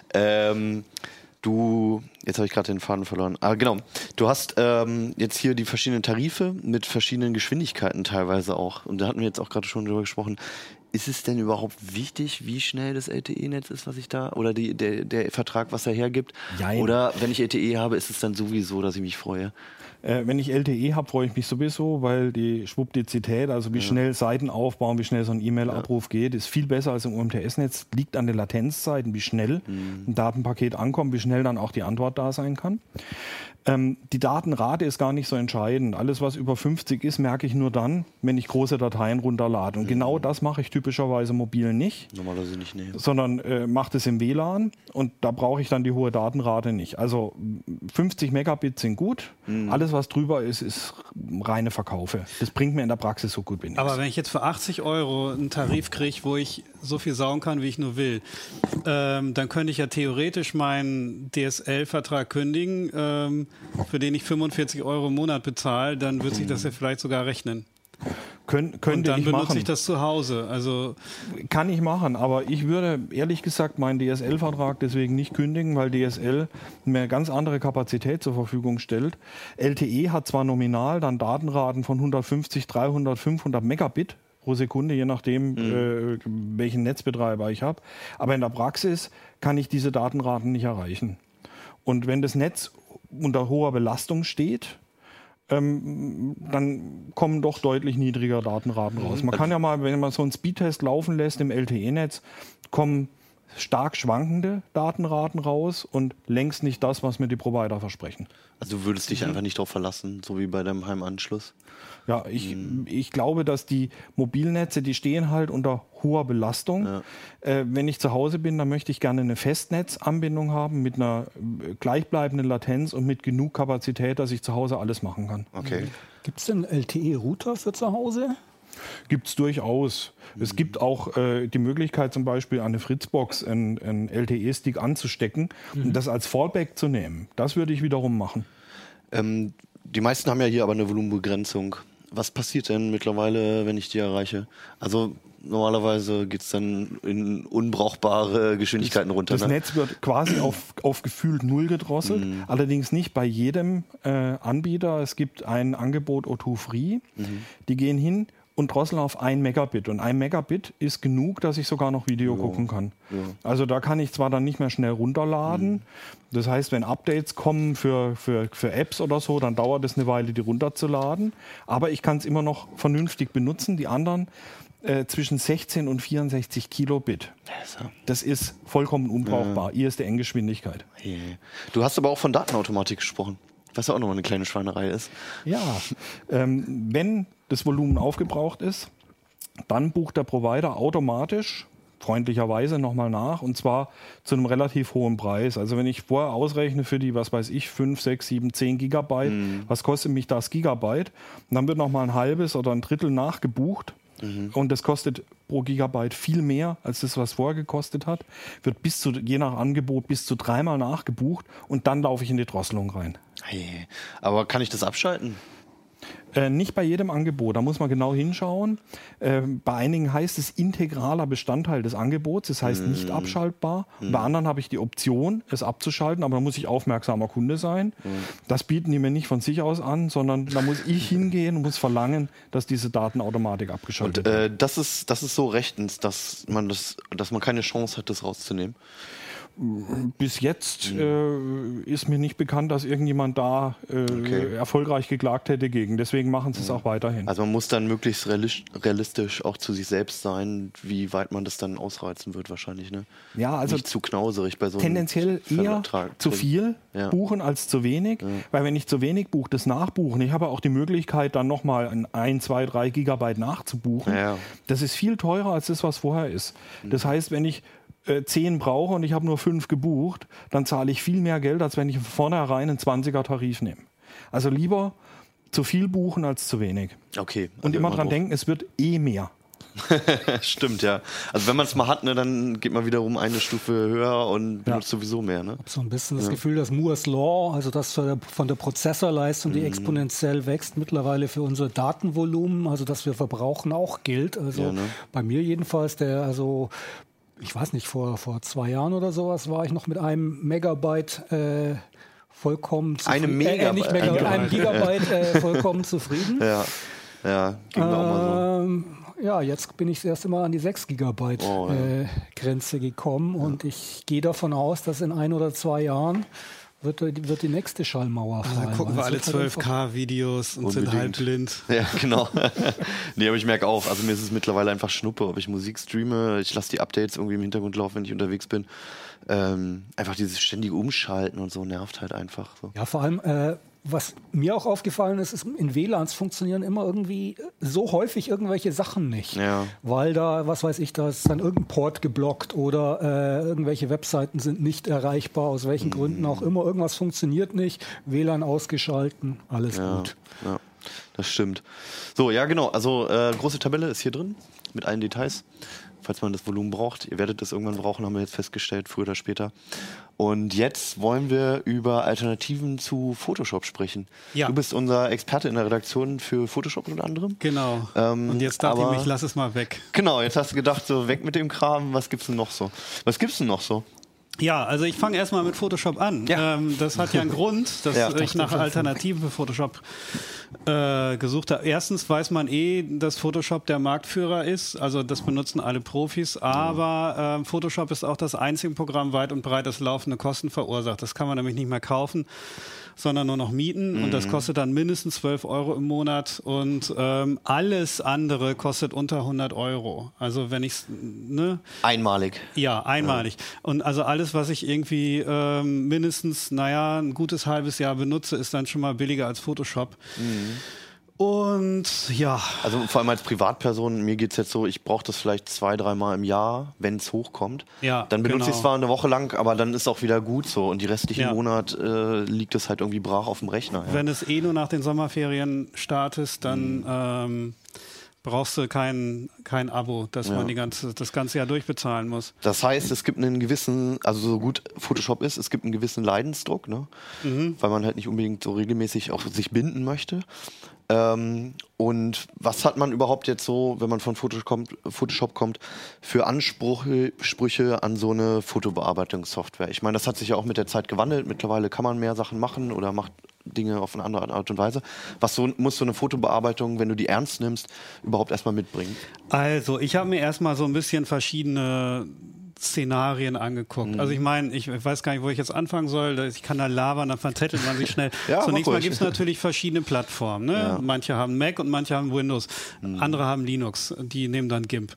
Jetzt habe ich gerade den Faden verloren. Genau. Du hast jetzt hier die verschiedenen Tarife mit verschiedenen Geschwindigkeiten teilweise auch. Und da hatten wir jetzt auch gerade schon drüber gesprochen. Ist es denn überhaupt wichtig, wie schnell das LTE-Netz ist, was ich da, oder der Vertrag, was er hergibt? Jein. Oder wenn ich LTE habe, ist es dann sowieso, dass ich mich freue? Wenn ich LTE habe, freue ich mich sowieso, weil die Schwuppdizität, also wie schnell Seiten aufbauen, wie schnell so ein E-Mail-Abruf geht, ist viel besser als im UMTS-Netz. Liegt an den Latenzzeiten, wie schnell ein Datenpaket ankommt, wie schnell dann auch die Antwort da sein kann. Die Datenrate ist gar nicht so entscheidend. Alles, was über 50 ist, merke ich nur dann, wenn ich große Dateien runterlade. Und genau das mache ich typischerweise typischerweise mobil nicht. Normalerweise nicht, nee. Sondern macht es im WLAN und da brauche ich dann die hohe Datenrate nicht. Also 50 Megabit sind gut. Alles, was drüber ist, ist reine Verkaufe. Das bringt mir in der Praxis so gut wie nichts. Aber wenn ich jetzt für 80 € einen Tarif kriege, wo ich so viel saugen kann, wie ich nur will, dann könnte ich ja theoretisch meinen DSL-Vertrag kündigen, für den ich 45 € im Monat bezahle, dann wird sich das ja vielleicht sogar rechnen. Könnte und dann ich benutze machen. ich das zu Hause. Also kann ich machen, aber ich würde ehrlich gesagt meinen DSL-Vertrag deswegen nicht kündigen, weil DSL mir eine ganz andere Kapazität zur Verfügung stellt. LTE hat zwar nominal dann Datenraten von 150, 300, 500 Megabit pro Sekunde, je nachdem, welchen Netzbetreiber ich habe. Aber in der Praxis kann ich diese Datenraten nicht erreichen. Und wenn das Netz unter hoher Belastung steht, dann kommen doch deutlich niedriger Datenraten raus. Man kann ja mal, wenn man so einen Speedtest laufen lässt im LTE-Netz, kommen stark schwankende Datenraten raus und längst nicht das, was mir die Provider versprechen. Also du würdest dich einfach nicht darauf verlassen, so wie bei deinem Heimanschluss? Ja, ich glaube, dass die Mobilnetze, die stehen halt unter hoher Belastung. Ja. Wenn ich zu Hause bin, dann möchte ich gerne eine Festnetzanbindung haben mit einer gleichbleibenden Latenz und mit genug Kapazität, dass ich zu Hause alles machen kann. Okay. Gibt es denn LTE-Router für zu Hause? Gibt es durchaus. Es gibt auch die Möglichkeit, zum Beispiel an eine Fritzbox einen LTE-Stick anzustecken und das als Fallback zu nehmen. Das würde ich wiederum machen. Die meisten haben ja hier aber eine Volumenbegrenzung. Was passiert denn mittlerweile, wenn ich die erreiche? Also normalerweise geht es dann in unbrauchbare Geschwindigkeiten runter. Das Netz wird quasi auf gefühlt 0 gedrosselt, allerdings nicht bei jedem Anbieter. Es gibt ein Angebot O2 Free, die gehen hin und drosseln auf 1 Megabit. Und 1 Megabit ist genug, dass ich sogar noch Video gucken kann. Ja. Also da kann ich zwar dann nicht mehr schnell runterladen. Das heißt, wenn Updates kommen für Apps oder so, dann dauert es eine Weile, die runterzuladen. Aber ich kann es immer noch vernünftig benutzen. Die anderen zwischen 16 und 64 Kilobit. Das ist vollkommen unbrauchbar. ISDN-Geschwindigkeit. Du hast aber auch von Datenautomatik gesprochen, was ja auch noch eine kleine Schweinerei ist. Ja, wenn das Volumen aufgebraucht ist, dann bucht der Provider automatisch, freundlicherweise nochmal nach, und zwar zu einem relativ hohen Preis. Also wenn ich vorher ausrechne für die, 5, 6, 7, 10 Gigabyte, was kostet mich das Gigabyte, dann wird nochmal ein halbes oder ein Drittel nachgebucht. Und das kostet pro Gigabyte viel mehr als das, was vorher gekostet hat. Wird je nach Angebot bis zu 3-mal nachgebucht und dann laufe ich in die Drosselung rein. Hey, aber kann ich das abschalten? Nicht bei jedem Angebot, da muss man genau hinschauen. Bei einigen heißt es integraler Bestandteil des Angebots, das heißt nicht abschaltbar. Bei anderen habe ich die Option, es abzuschalten, aber da muss ich aufmerksamer Kunde sein. Das bieten die mir nicht von sich aus an, sondern da muss ich hingehen und muss verlangen, dass diese Datenautomatik abgeschaltet wird. Und das ist so rechtens, dass man keine Chance hat, das rauszunehmen? Bis jetzt ist mir nicht bekannt, dass irgendjemand da erfolgreich geklagt hätte gegen. Deswegen machen sie es auch weiterhin. Also man muss dann möglichst realistisch auch zu sich selbst sein, wie weit man das dann ausreizen wird wahrscheinlich. Ne? Ja, also nicht zu knauserig bei so einem tendenziell eher zu viel buchen als zu wenig. Ja. Weil wenn ich zu wenig buche, das nachbuchen. Ich habe auch die Möglichkeit, dann nochmal 1, 2, 3 Gigabyte nachzubuchen. Ja. Das ist viel teurer als das, was vorher ist. Das heißt, wenn ich 10 brauche und ich habe nur 5 gebucht, dann zahle ich viel mehr Geld, als wenn ich von vornherein einen 20er Tarif nehme. Also lieber zu viel buchen als zu wenig. Okay. Und immer dran denken, es wird mehr. Stimmt, ja. Also wenn man es mal hat, ne, dann geht man wiederum eine Stufe höher und benutzt sowieso mehr. Ne? Ich habe so ein bisschen das Gefühl, dass Moore's Law, also das von der Prozessorleistung, die exponentiell wächst, mittlerweile für unser Datenvolumen, also das wir verbrauchen, auch gilt. Also bei mir jedenfalls, ich weiß nicht, vor 2 Jahren oder sowas war ich noch mit einem Megabyte vollkommen zufrieden. Einem Gigabyte vollkommen zufrieden. Ja, ging mir auch mal so. Ja, jetzt bin ich das erste Mal an die 6 Gigabyte Grenze gekommen und ich gehe davon aus, dass in 1 oder 2 Jahren wird die nächste Schallmauer fallen. Da gucken wir alle 12K-Videos und sind halb blind. Ja, genau. Nee, aber ich merke auch, also mir ist es mittlerweile einfach Schnuppe, ob ich Musik streame, ich lasse die Updates irgendwie im Hintergrund laufen, wenn ich unterwegs bin. Einfach dieses ständige Umschalten und so nervt halt einfach. So. Ja, vor allem, was mir auch aufgefallen ist, in WLANs funktionieren immer irgendwie so häufig irgendwelche Sachen nicht. Ja. Weil da, was weiß ich, da ist dann irgendein Port geblockt oder irgendwelche Webseiten sind nicht erreichbar, aus welchen Gründen auch immer. Irgendwas funktioniert nicht, WLAN ausgeschalten, alles gut. Ja, das stimmt. So, ja genau, also große Tabelle ist hier drin mit allen Details. Falls man das Volumen braucht. Ihr werdet das irgendwann brauchen, haben wir jetzt festgestellt, früher oder später. Und jetzt wollen wir über Alternativen zu Photoshop sprechen. Ja. Du bist unser Experte in der Redaktion für Photoshop unter anderem. Genau. Und jetzt dachte ich, lass es mal weg. Genau, jetzt hast du gedacht, so weg mit dem Kram, was gibt's denn noch so? Ja, also ich fange erstmal mit Photoshop an. Ja. Das hat ja einen Grund, dass ich nach Alternativen für Photoshop gesucht habe. Erstens weiß man dass Photoshop der Marktführer ist. Also das benutzen alle Profis. Aber Photoshop ist auch das einzige Programm weit und breit, das laufende Kosten verursacht. Das kann man nämlich nicht mehr kaufen, sondern nur noch mieten. Und das kostet dann mindestens 12 € im Monat. Und alles andere kostet unter 100 €. Also wenn ich einmalig. Ja, einmalig. Ja. Und also alles, was ich irgendwie mindestens, ein gutes halbes Jahr benutze, ist dann schon mal billiger als Photoshop. Und ja. Also vor allem als Privatperson, mir geht es jetzt so, ich brauche das vielleicht 2-3 Mal im Jahr, wenn es hochkommt. Ja, dann benutze ich es zwar eine Woche lang, aber dann ist auch wieder gut so. Und die restlichen Monat liegt es halt irgendwie brach auf dem Rechner. Ja. Wenn es nur nach den Sommerferien startest, dann brauchst du kein Abo, dass man das ganze Jahr durchbezahlen muss. Das heißt, es gibt einen gewissen, also so gut Photoshop ist, es gibt einen gewissen Leidensdruck, ne? Weil man halt nicht unbedingt so regelmäßig auf sich binden möchte. Und was hat man überhaupt jetzt so, wenn man von Photoshop kommt, für Ansprüche an so eine Fotobearbeitungssoftware? Ich meine, das hat sich ja auch mit der Zeit gewandelt. Mittlerweile kann man mehr Sachen machen oder macht Dinge auf eine andere Art und Weise. Was muss so eine Fotobearbeitung, wenn du die ernst nimmst, überhaupt erstmal mitbringen? Also, ich habe mir erstmal so ein bisschen verschiedene Szenarien angeguckt. Also ich meine, ich weiß gar nicht, wo ich jetzt anfangen soll. Ich kann da labern, dann verzettelt man sich schnell. Zunächst mal gibt es natürlich verschiedene Plattformen. Ne? Ja. Manche haben Mac und manche haben Windows. Andere haben Linux. Die nehmen dann GIMP.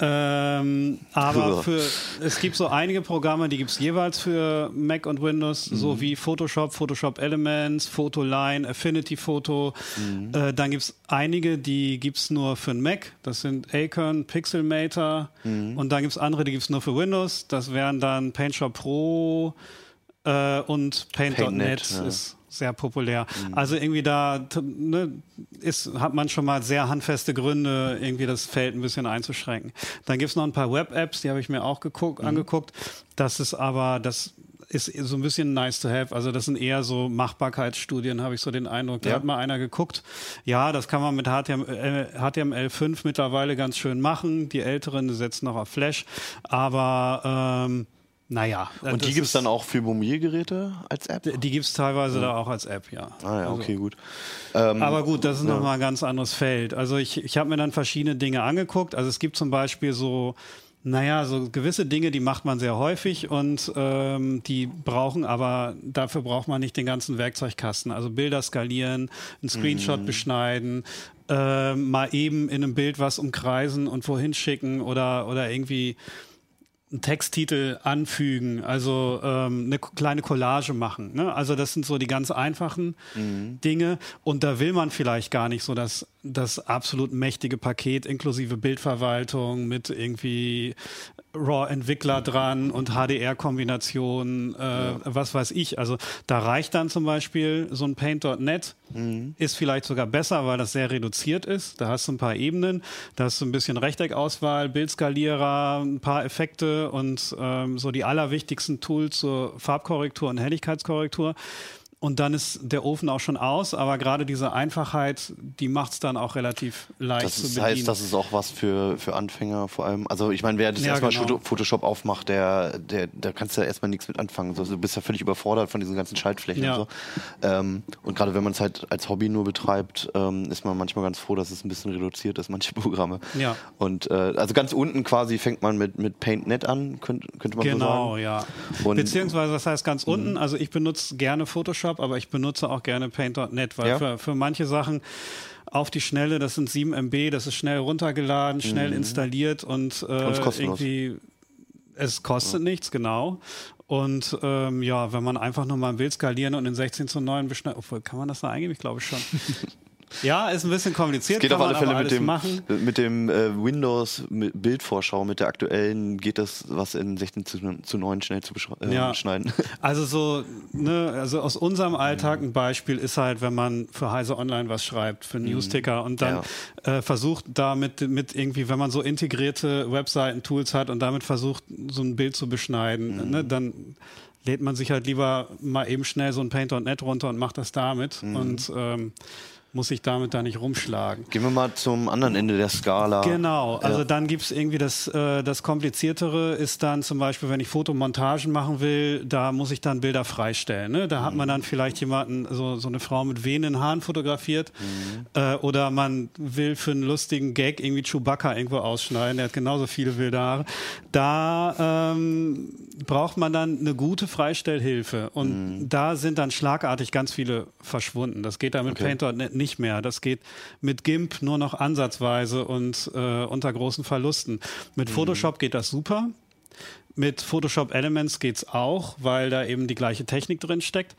Aber es gibt so einige Programme, die gibt es jeweils für Mac und Windows, so wie Photoshop, Photoshop Elements, Photoline, Affinity Photo. Dann gibt es einige, die gibt es nur für den Mac. Das sind Acorn, Pixelmator. Und dann gibt es andere, die gibt es nur für Windows. Das wären dann PaintShop Pro und Paint.net ist sehr populär. Also irgendwie da hat man schon mal sehr handfeste Gründe, irgendwie das Feld ein bisschen einzuschränken. Dann gibt es noch ein paar Web-Apps, die habe ich mir auch angeguckt. Das ist so ein bisschen nice to have. Also das sind eher so Machbarkeitsstudien, habe ich so den Eindruck. Da hat mal einer geguckt. Ja, das kann man mit HTML5 mittlerweile ganz schön machen. Die Älteren setzen noch auf Flash. Aber Und die gibt es dann auch für Mobilgeräte als App? Die gibt es teilweise da auch als App, ja. Ah ja, okay, gut. Aber gut, das ist nochmal ein ganz anderes Feld. Also ich habe mir dann verschiedene Dinge angeguckt. Also es gibt zum Beispiel so gewisse Dinge, die macht man sehr häufig und dafür braucht man nicht den ganzen Werkzeugkasten. Also Bilder skalieren, einen Screenshot beschneiden, mal eben in einem Bild was umkreisen und wohin schicken oder irgendwie einen Texttitel anfügen, also eine kleine Collage machen. Ne? Also das sind so die ganz einfachen Dinge. Und da will man vielleicht gar nicht so das absolut mächtige Paket inklusive Bildverwaltung mit irgendwie RAW-Entwickler dran und HDR-Kombinationen, was weiß ich. Also da reicht dann zum Beispiel so ein Paint.net, ist vielleicht sogar besser, weil das sehr reduziert ist. Da hast du ein paar Ebenen, da hast du ein bisschen Rechteckauswahl, Bildskalierer, ein paar Effekte und so die allerwichtigsten Tools zur Farbkorrektur und Helligkeitskorrektur. Und dann ist der Ofen auch schon aus, aber gerade diese Einfachheit, die macht es dann auch relativ leicht zu bedienen. Das heißt, das ist auch was für Anfänger vor allem. Also ich meine, wer das erstmal Photoshop aufmacht, da kannst du ja erstmal nichts mit anfangen. Also, du bist ja völlig überfordert von diesen ganzen Schaltflächen und so. Und gerade wenn man es halt als Hobby nur betreibt, ist man manchmal ganz froh, dass es ein bisschen reduziert ist, manche Programme. Ja. Und also ganz unten quasi fängt man mit Paint.net an, könnte man so sagen. Genau, ja. Und beziehungsweise, das heißt ganz unten, also ich benutze gerne Photoshop, aber ich benutze auch gerne Paint.net, weil für manche Sachen auf die Schnelle, das sind 7 MB, das ist schnell runtergeladen, schnell installiert und irgendwie, es kostet nichts, genau. Und ja, wenn man einfach nur mal ein Bild skalieren und in 16:9 beschneiden, obwohl, kann man das da eingeben? Ich glaube schon. Ja, ist ein bisschen kompliziert. Es geht auf alle Fälle mit dem machen. Bildvorschau, mit der aktuellen, geht das, was in 16:9 schnell zu schneiden. Also so, ne, also aus unserem Alltag ein Beispiel ist halt, wenn man für Heise Online was schreibt, für einen Newsticker und dann versucht damit irgendwie, wenn man so integrierte Webseiten-Tools hat und damit versucht, so ein Bild zu beschneiden, ne, dann lädt man sich halt lieber mal eben schnell so ein Paint.net runter und macht das damit und muss ich damit da nicht rumschlagen. Gehen wir mal zum anderen Ende der Skala. Genau, also dann gibt es irgendwie das Kompliziertere ist dann zum Beispiel, wenn ich Fotomontagen machen will, da muss ich dann Bilder freistellen. Ne? Da hat man dann vielleicht jemanden, so eine Frau mit wehenden Haaren fotografiert oder man will für einen lustigen Gag irgendwie Chewbacca irgendwo ausschneiden, der hat genauso viele wilde Haare. Da braucht man dann eine gute Freistellhilfe und da sind dann schlagartig ganz viele verschwunden. Das geht dann mit Paint.net nicht mehr. Das geht mit GIMP nur noch ansatzweise und unter großen Verlusten. Mit Photoshop geht das super. Mit Photoshop Elements geht's auch, weil da eben die gleiche Technik drin steckt.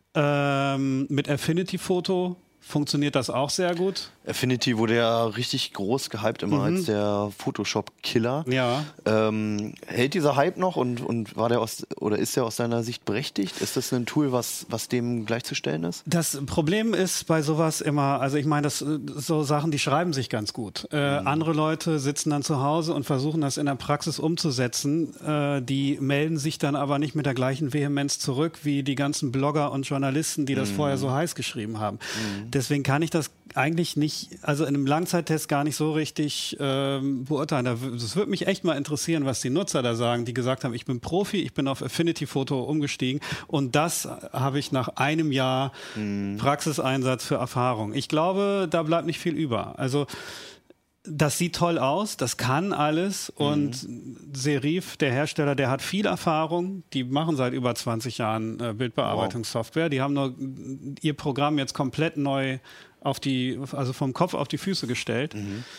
Mit Affinity Photo funktioniert das auch sehr gut. Affinity wurde ja richtig groß gehypt immer als der Photoshop-Killer. Ja. Hält dieser Hype noch und war der ist der aus deiner Sicht berechtigt? Ist das ein Tool, was dem gleichzustellen ist? Das Problem ist bei sowas immer, also ich meine, so Sachen, die schreiben sich ganz gut. Andere Leute sitzen dann zu Hause und versuchen das in der Praxis umzusetzen. Die melden sich dann aber nicht mit der gleichen Vehemenz zurück wie die ganzen Blogger und Journalisten, die das vorher so heiß geschrieben haben. Deswegen kann ich das eigentlich nicht, also in einem Langzeittest gar nicht so richtig beurteilen. Das würde mich echt mal interessieren, was die Nutzer da sagen, die gesagt haben, ich bin Profi, ich bin auf Affinity Photo umgestiegen und das habe ich nach einem Jahr Praxiseinsatz für Erfahrung. Ich glaube, da bleibt nicht viel über. Also das sieht toll aus, das kann alles und Serif, der Hersteller, der hat viel Erfahrung, die machen seit über 20 Jahren Bildbearbeitungssoftware, die haben nur ihr Programm jetzt komplett neu also vom Kopf auf die Füße gestellt.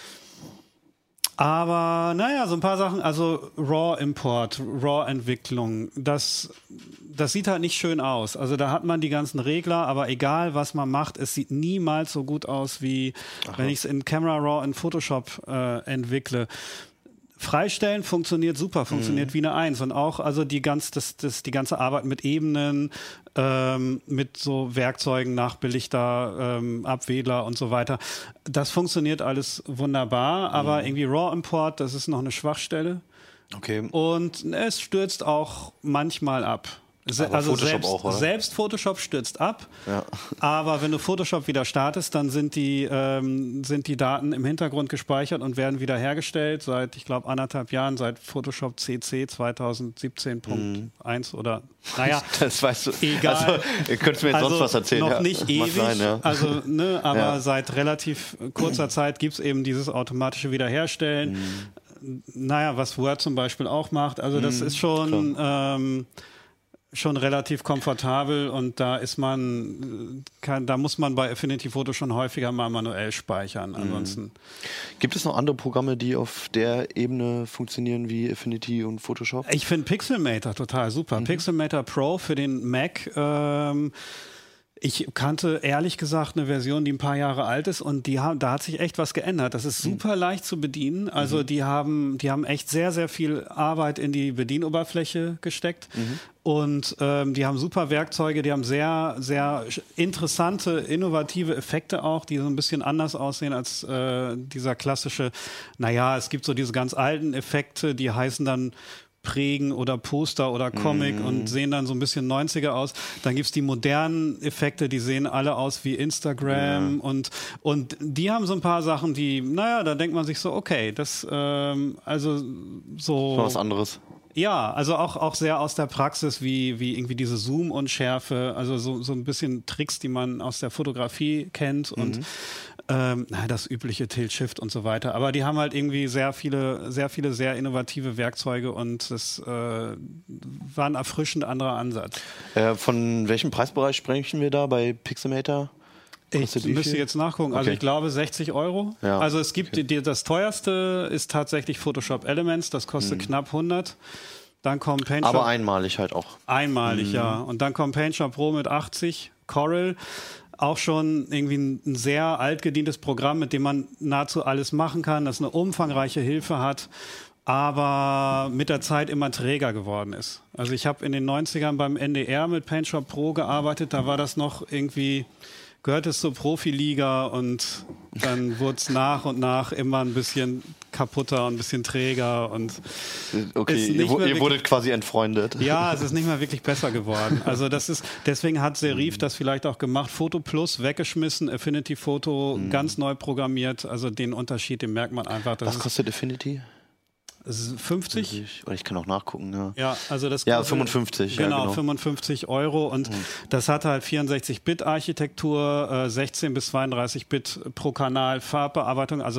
Aber naja, so ein paar Sachen, also RAW-Import, RAW-Entwicklung, das sieht halt nicht schön aus. Also da hat man die ganzen Regler, aber egal was man macht, es sieht niemals so gut aus, wie wenn ich es in Camera Raw in Photoshop entwickle. Freistellen funktioniert super, funktioniert wie eine 1 und auch also die ganze Arbeit mit Ebenen, mit so Werkzeugen, Nachbelichter, Abwedler und so weiter. Das funktioniert alles wunderbar, aber irgendwie RAW-Import, das ist noch eine Schwachstelle. Okay. Und es stürzt auch manchmal ab. Also selbst Photoshop stürzt ab, aber wenn du Photoshop wieder startest, dann sind die Daten im Hintergrund gespeichert und werden wieder hergestellt seit, ich glaube, 1,5 Jahren, seit Photoshop CC 2017.1 oder, naja, das weißt du. Egal. Also, ihr könnt mir jetzt sonst was erzählen. Noch nicht ewig, sein, also, ne, aber seit relativ kurzer Zeit gibt es eben dieses automatische Wiederherstellen. Naja, was Word zum Beispiel auch macht, also das ist schon relativ komfortabel und da muss man bei Affinity Photo schon häufiger mal manuell speichern. Ansonsten. Gibt es noch andere Programme, die auf der Ebene funktionieren wie Affinity und Photoshop? Ich finde Pixelmator total super. Pixelmator Pro für den Mac. Ich kannte ehrlich gesagt eine Version, die ein paar Jahre alt ist und da hat sich echt was geändert. Das ist super leicht zu bedienen. Also die haben echt sehr, sehr viel Arbeit in die Bedienoberfläche gesteckt. Und die haben super Werkzeuge, die haben sehr, sehr interessante, innovative Effekte auch, die so ein bisschen anders aussehen als dieser klassische, naja, es gibt so diese ganz alten Effekte, die heißen dann Prägen oder Poster oder Comic und sehen dann so ein bisschen 90er aus. Dann gibt's die modernen Effekte, die sehen alle aus wie Instagram und die haben so ein paar Sachen, die, naja, da denkt man sich so, okay, das also so was anderes. Ja, also auch sehr aus der Praxis, wie irgendwie diese Zoom-Unschärfe, also so ein bisschen Tricks, die man aus der Fotografie kennt und das übliche Tilt-Shift und so weiter. Aber die haben halt irgendwie sehr viele sehr innovative Werkzeuge und das war ein erfrischend anderer Ansatz. Von welchem Preisbereich sprechen wir da bei Pixelmator? Ich müsste jetzt nachgucken. Also ich glaube 60 €. Ja. Also es gibt das teuerste ist tatsächlich Photoshop Elements, das kostet knapp 100. Dann kommt PaintShop. Aber einmalig halt auch. Einmalig, ja. Und dann kommt PaintShop Pro mit 80, Corel. Auch schon irgendwie ein sehr altgedientes Programm, mit dem man nahezu alles machen kann, das eine umfangreiche Hilfe hat, aber mit der Zeit immer träger geworden ist. Also ich habe in den 90ern beim NDR mit PaintShop Pro gearbeitet, da war das noch irgendwie, gehört es zur Profiliga und dann wurde es nach und nach immer ein bisschen kaputter und ein bisschen träger und okay, ihr wurdet quasi entfreundet. Ja, es ist nicht mehr wirklich besser geworden. Also deswegen hat Serif das vielleicht auch gemacht. Photo Plus weggeschmissen, Affinity Photo ganz neu programmiert. Also den Unterschied, den merkt man einfach. Was kostet Affinity? 50. Oder ich kann auch nachgucken, ja. Ja, also das kostet, 55. Genau, 55 € und das hat halt 64-Bit-Architektur, 16 bis 32-Bit pro Kanal Farbbearbeitung, also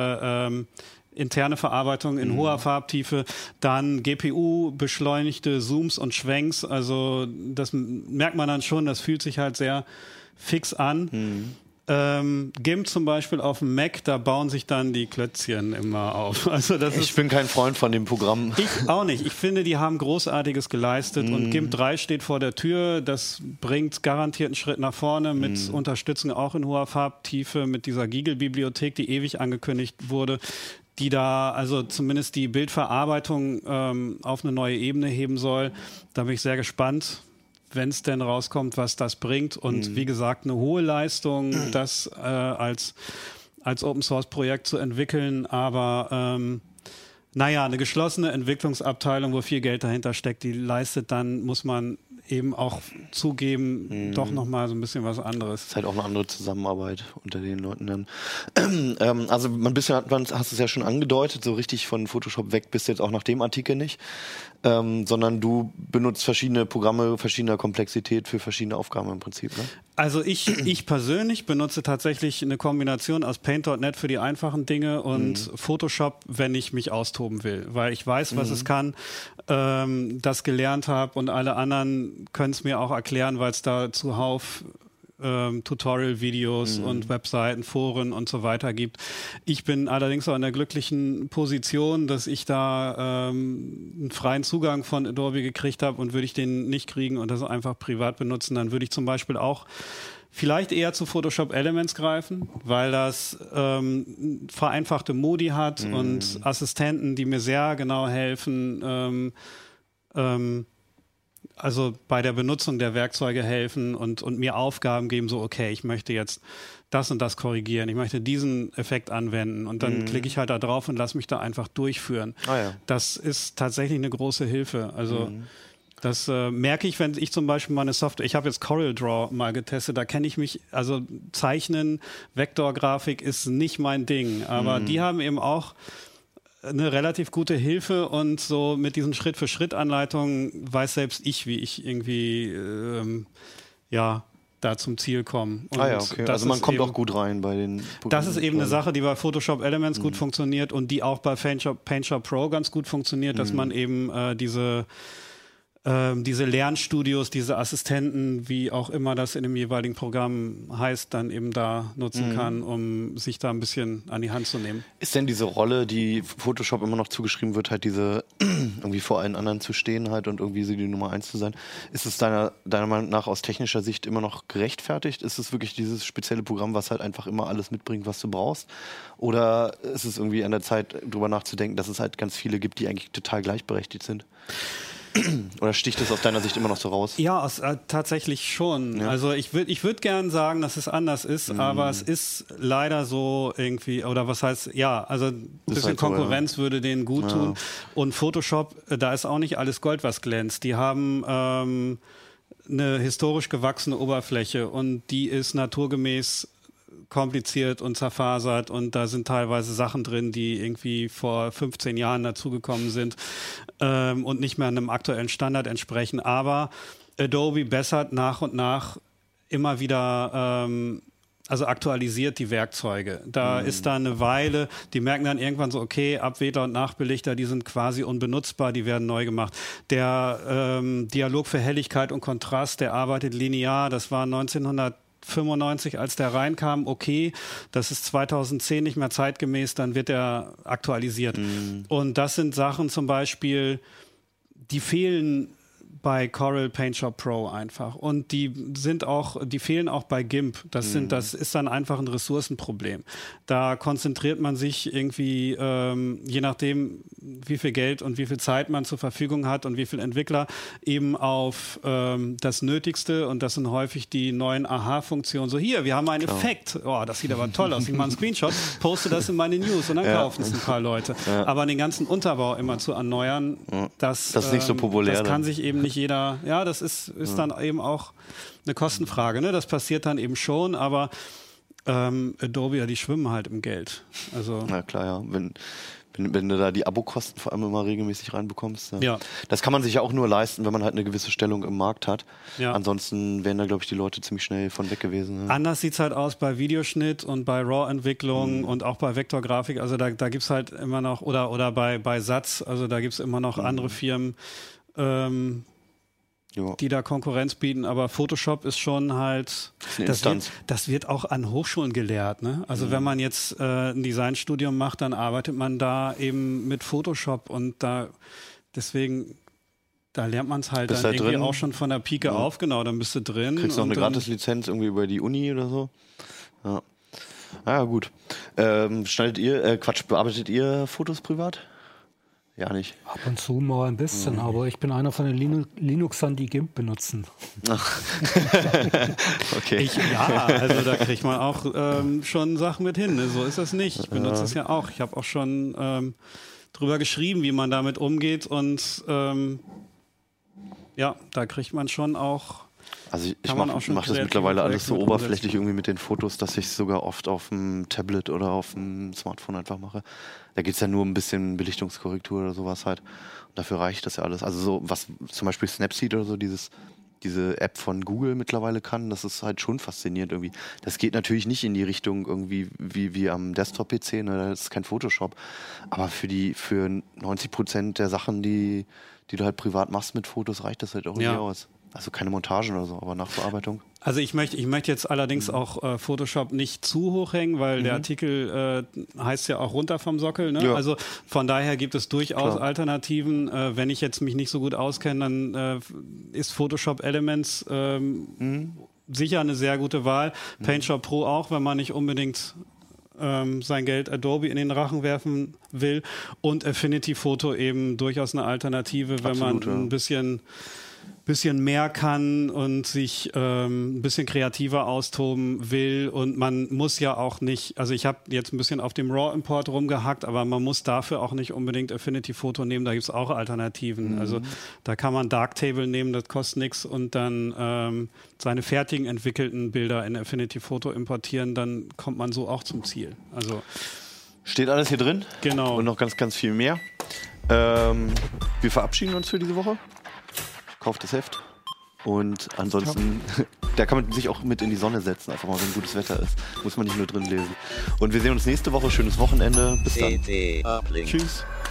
interne Verarbeitung in hoher Farbtiefe, dann GPU-beschleunigte Zooms und Schwenks, also das merkt man dann schon, das fühlt sich halt sehr fix an. GIMP zum Beispiel auf dem Mac, da bauen sich dann die Klötzchen immer auf. Also ich bin kein Freund von dem Programm. Ich auch nicht. Ich finde, die haben Großartiges geleistet und GIMP 3 steht vor der Tür. Das bringt garantiert einen Schritt nach vorne mit Unterstützung auch in hoher Farbtiefe mit dieser Giggle-Bibliothek, die ewig angekündigt wurde, die da also zumindest die Bildverarbeitung auf eine neue Ebene heben soll. Da bin ich sehr gespannt, wenn es denn rauskommt, was das bringt. Und wie gesagt, eine hohe Leistung, das als Open-Source-Projekt zu entwickeln. Aber eine geschlossene Entwicklungsabteilung, wo viel Geld dahinter steckt, die leistet dann, muss man eben auch zugeben, doch nochmal so ein bisschen was anderes. Das ist halt auch eine andere Zusammenarbeit unter den Leuten dann. Also ein bisschen hast du es ja schon angedeutet, so richtig von Photoshop weg bist du jetzt auch nach dem Artikel nicht, sondern du benutzt verschiedene Programme verschiedener Komplexität für verschiedene Aufgaben im Prinzip, ne? Also ich persönlich benutze tatsächlich eine Kombination aus Paint.net für die einfachen Dinge und Photoshop, wenn ich mich austoben will, weil ich weiß, was es kann, das gelernt habe und alle anderen können es mir auch erklären, weil es da zuhauf Tutorial-Videos und Webseiten, Foren und so weiter gibt. Ich bin allerdings auch in der glücklichen Position, dass ich da einen freien Zugang von Adobe gekriegt habe und würde ich den nicht kriegen und das einfach privat benutzen, dann würde ich zum Beispiel auch vielleicht eher zu Photoshop Elements greifen, weil das vereinfachte Modi hat und Assistenten, die mir sehr genau helfen, also bei der Benutzung der Werkzeuge helfen und mir Aufgaben geben, so okay, ich möchte jetzt das und das korrigieren, ich möchte diesen Effekt anwenden und dann klicke ich halt da drauf und lasse mich da einfach durchführen. Das ist tatsächlich eine große Hilfe. Also das merke ich, wenn ich zum Beispiel meine Software, ich habe jetzt CorelDRAW mal getestet, da kenne ich mich, also Zeichnen, Vektorgrafik ist nicht mein Ding, aber die haben eben auch eine relativ gute Hilfe und so mit diesen Schritt-für-Schritt-Anleitungen weiß selbst ich, wie ich irgendwie da zum Ziel komme. Okay. Also man kommt auch gut rein bei den Programmen. Das ist eben eine Sache, die bei Photoshop Elements gut funktioniert und die auch bei PaintShop Pro ganz gut funktioniert, dass man eben diese Lernstudios, diese Assistenten, wie auch immer das in dem jeweiligen Programm heißt, dann eben da nutzen kann, um sich da ein bisschen an die Hand zu nehmen. Ist denn diese Rolle, die Photoshop immer noch zugeschrieben wird, halt diese irgendwie vor allen anderen zu stehen halt und irgendwie so die Nummer 1 zu sein, ist es deiner Meinung nach aus technischer Sicht immer noch gerechtfertigt? Ist es wirklich dieses spezielle Programm, was halt einfach immer alles mitbringt, was du brauchst? Oder ist es irgendwie an der Zeit, drüber nachzudenken, dass es halt ganz viele gibt, die eigentlich total gleichberechtigt sind? Oder sticht das aus deiner Sicht immer noch so raus? Ja, tatsächlich schon. Ja. Also ich würd gern sagen, dass es anders ist, aber es ist leider so irgendwie, oder was heißt, also ein bisschen halt Konkurrenz würde denen gut tun. Und Photoshop, da ist auch nicht alles Gold, was glänzt. Die haben eine historisch gewachsene Oberfläche und die ist naturgemäß kompliziert und zerfasert und da sind teilweise Sachen drin, die irgendwie vor 15 Jahren dazugekommen sind und nicht mehr einem aktuellen Standard entsprechen. Aber Adobe bessert nach und nach immer wieder, also aktualisiert die Werkzeuge. Da ist da eine Weile, die merken dann irgendwann so, okay, Abwedler und Nachbelichter, die sind quasi unbenutzbar, die werden neu gemacht. Der Dialog für Helligkeit und Kontrast, der arbeitet linear, das war 1995, als der reinkam, okay, das ist 2010 nicht mehr zeitgemäß, dann wird er aktualisiert. Und das sind Sachen zum Beispiel, die fehlen bei Corel Paint Shop Pro einfach. Und die fehlen auch bei GIMP. Das ist dann einfach ein Ressourcenproblem. Da konzentriert man sich irgendwie, je nachdem, wie viel Geld und wie viel Zeit man zur Verfügung hat und wie viele Entwickler, eben auf das Nötigste. Und das sind häufig die neuen Aha-Funktionen. So, hier, wir haben einen Effekt. Oh, das sieht aber toll aus. Ich mache einen Screenshot, poste das in meine News und dann kaufen es ein paar Leute. Ja. Aber den ganzen Unterbau immer zu erneuern, das ist nicht so populär. Das kann sich eben nicht jeder, das ist dann eben auch eine Kostenfrage, ne? Das passiert dann eben schon, aber Adobe, die schwimmen halt im Geld. Also na klar, ja. Wenn du da die Abokosten vor allem immer regelmäßig reinbekommst. Ja. Das kann man sich ja auch nur leisten, wenn man halt eine gewisse Stellung im Markt hat. Ja. Ansonsten wären da, glaube ich, die Leute ziemlich schnell von weg gewesen. Ne? Anders sieht es halt aus bei Videoschnitt und bei RAW-Entwicklung und auch bei Vektorgrafik. Also da gibt es halt immer noch, oder bei Satz, also da gibt es immer noch andere Firmen, die da Konkurrenz bieten, aber Photoshop ist schon halt, das wird auch an Hochschulen gelehrt. Ne? Also wenn man jetzt ein Designstudium macht, dann arbeitet man da eben mit Photoshop und da lernt man es halt dann halt irgendwie drin? Auch schon von der Pike auf, genau, dann bist du drin. Kriegst du auch eine Gratis-Lizenz irgendwie über die Uni oder so. Ja, gut. Bearbeitet ihr Fotos privat? Ja, nicht. Ab und zu mal ein bisschen, aber ich bin einer von den Linuxern, die GIMP benutzen. Okay. Also da kriegt man auch schon Sachen mit hin. Ne? So ist das nicht. Ich benutze es ja auch. Ich habe auch schon drüber geschrieben, wie man damit umgeht und da kriegt man schon auch. Also ich mache das mittlerweile alles so oberflächlich irgendwie mit den Fotos, dass ich es sogar oft auf dem Tablet oder auf dem Smartphone einfach mache. Da geht es ja nur ein bisschen Belichtungskorrektur oder sowas halt. Und dafür reicht das ja alles. Also so, was zum Beispiel Snapseed oder so, diese App von Google mittlerweile kann, das ist halt schon faszinierend irgendwie. Das geht natürlich nicht in die Richtung irgendwie wie am Desktop-PC, ne? Das ist kein Photoshop. Aber für 90% der Sachen, die du halt privat machst mit Fotos, reicht das halt auch irgendwie aus. Also keine Montagen oder so, aber Nachbearbeitung. Also ich möchte jetzt allerdings auch Photoshop nicht zu hoch hängen, weil der Artikel heißt ja auch runter vom Sockel. Ne? Ja. Also von daher gibt es durchaus Alternativen. Wenn ich jetzt mich nicht so gut auskenne, dann ist Photoshop Elements sicher eine sehr gute Wahl. Paint Shop Pro auch, wenn man nicht unbedingt sein Geld Adobe in den Rachen werfen will. Und Affinity Photo eben durchaus eine Alternative, wenn man ein bisschen mehr kann und sich ein bisschen kreativer austoben will und man muss ja auch nicht, also ich habe jetzt ein bisschen auf dem RAW-Import rumgehackt, aber man muss dafür auch nicht unbedingt Affinity Photo nehmen, da gibt es auch Alternativen. Also da kann man Darktable nehmen, das kostet nichts und dann seine fertigen entwickelten Bilder in Affinity Photo importieren, dann kommt man so auch zum Ziel. Also steht alles hier drin. Genau. Und noch ganz, ganz viel mehr. Wir verabschieden uns für diese Woche. Kauft das Heft. Und ansonsten, da kann man sich auch mit in die Sonne setzen, einfach mal, wenn gutes Wetter ist. Muss man nicht nur drin lesen. Und wir sehen uns nächste Woche. Schönes Wochenende. Bis dann. Tschüss.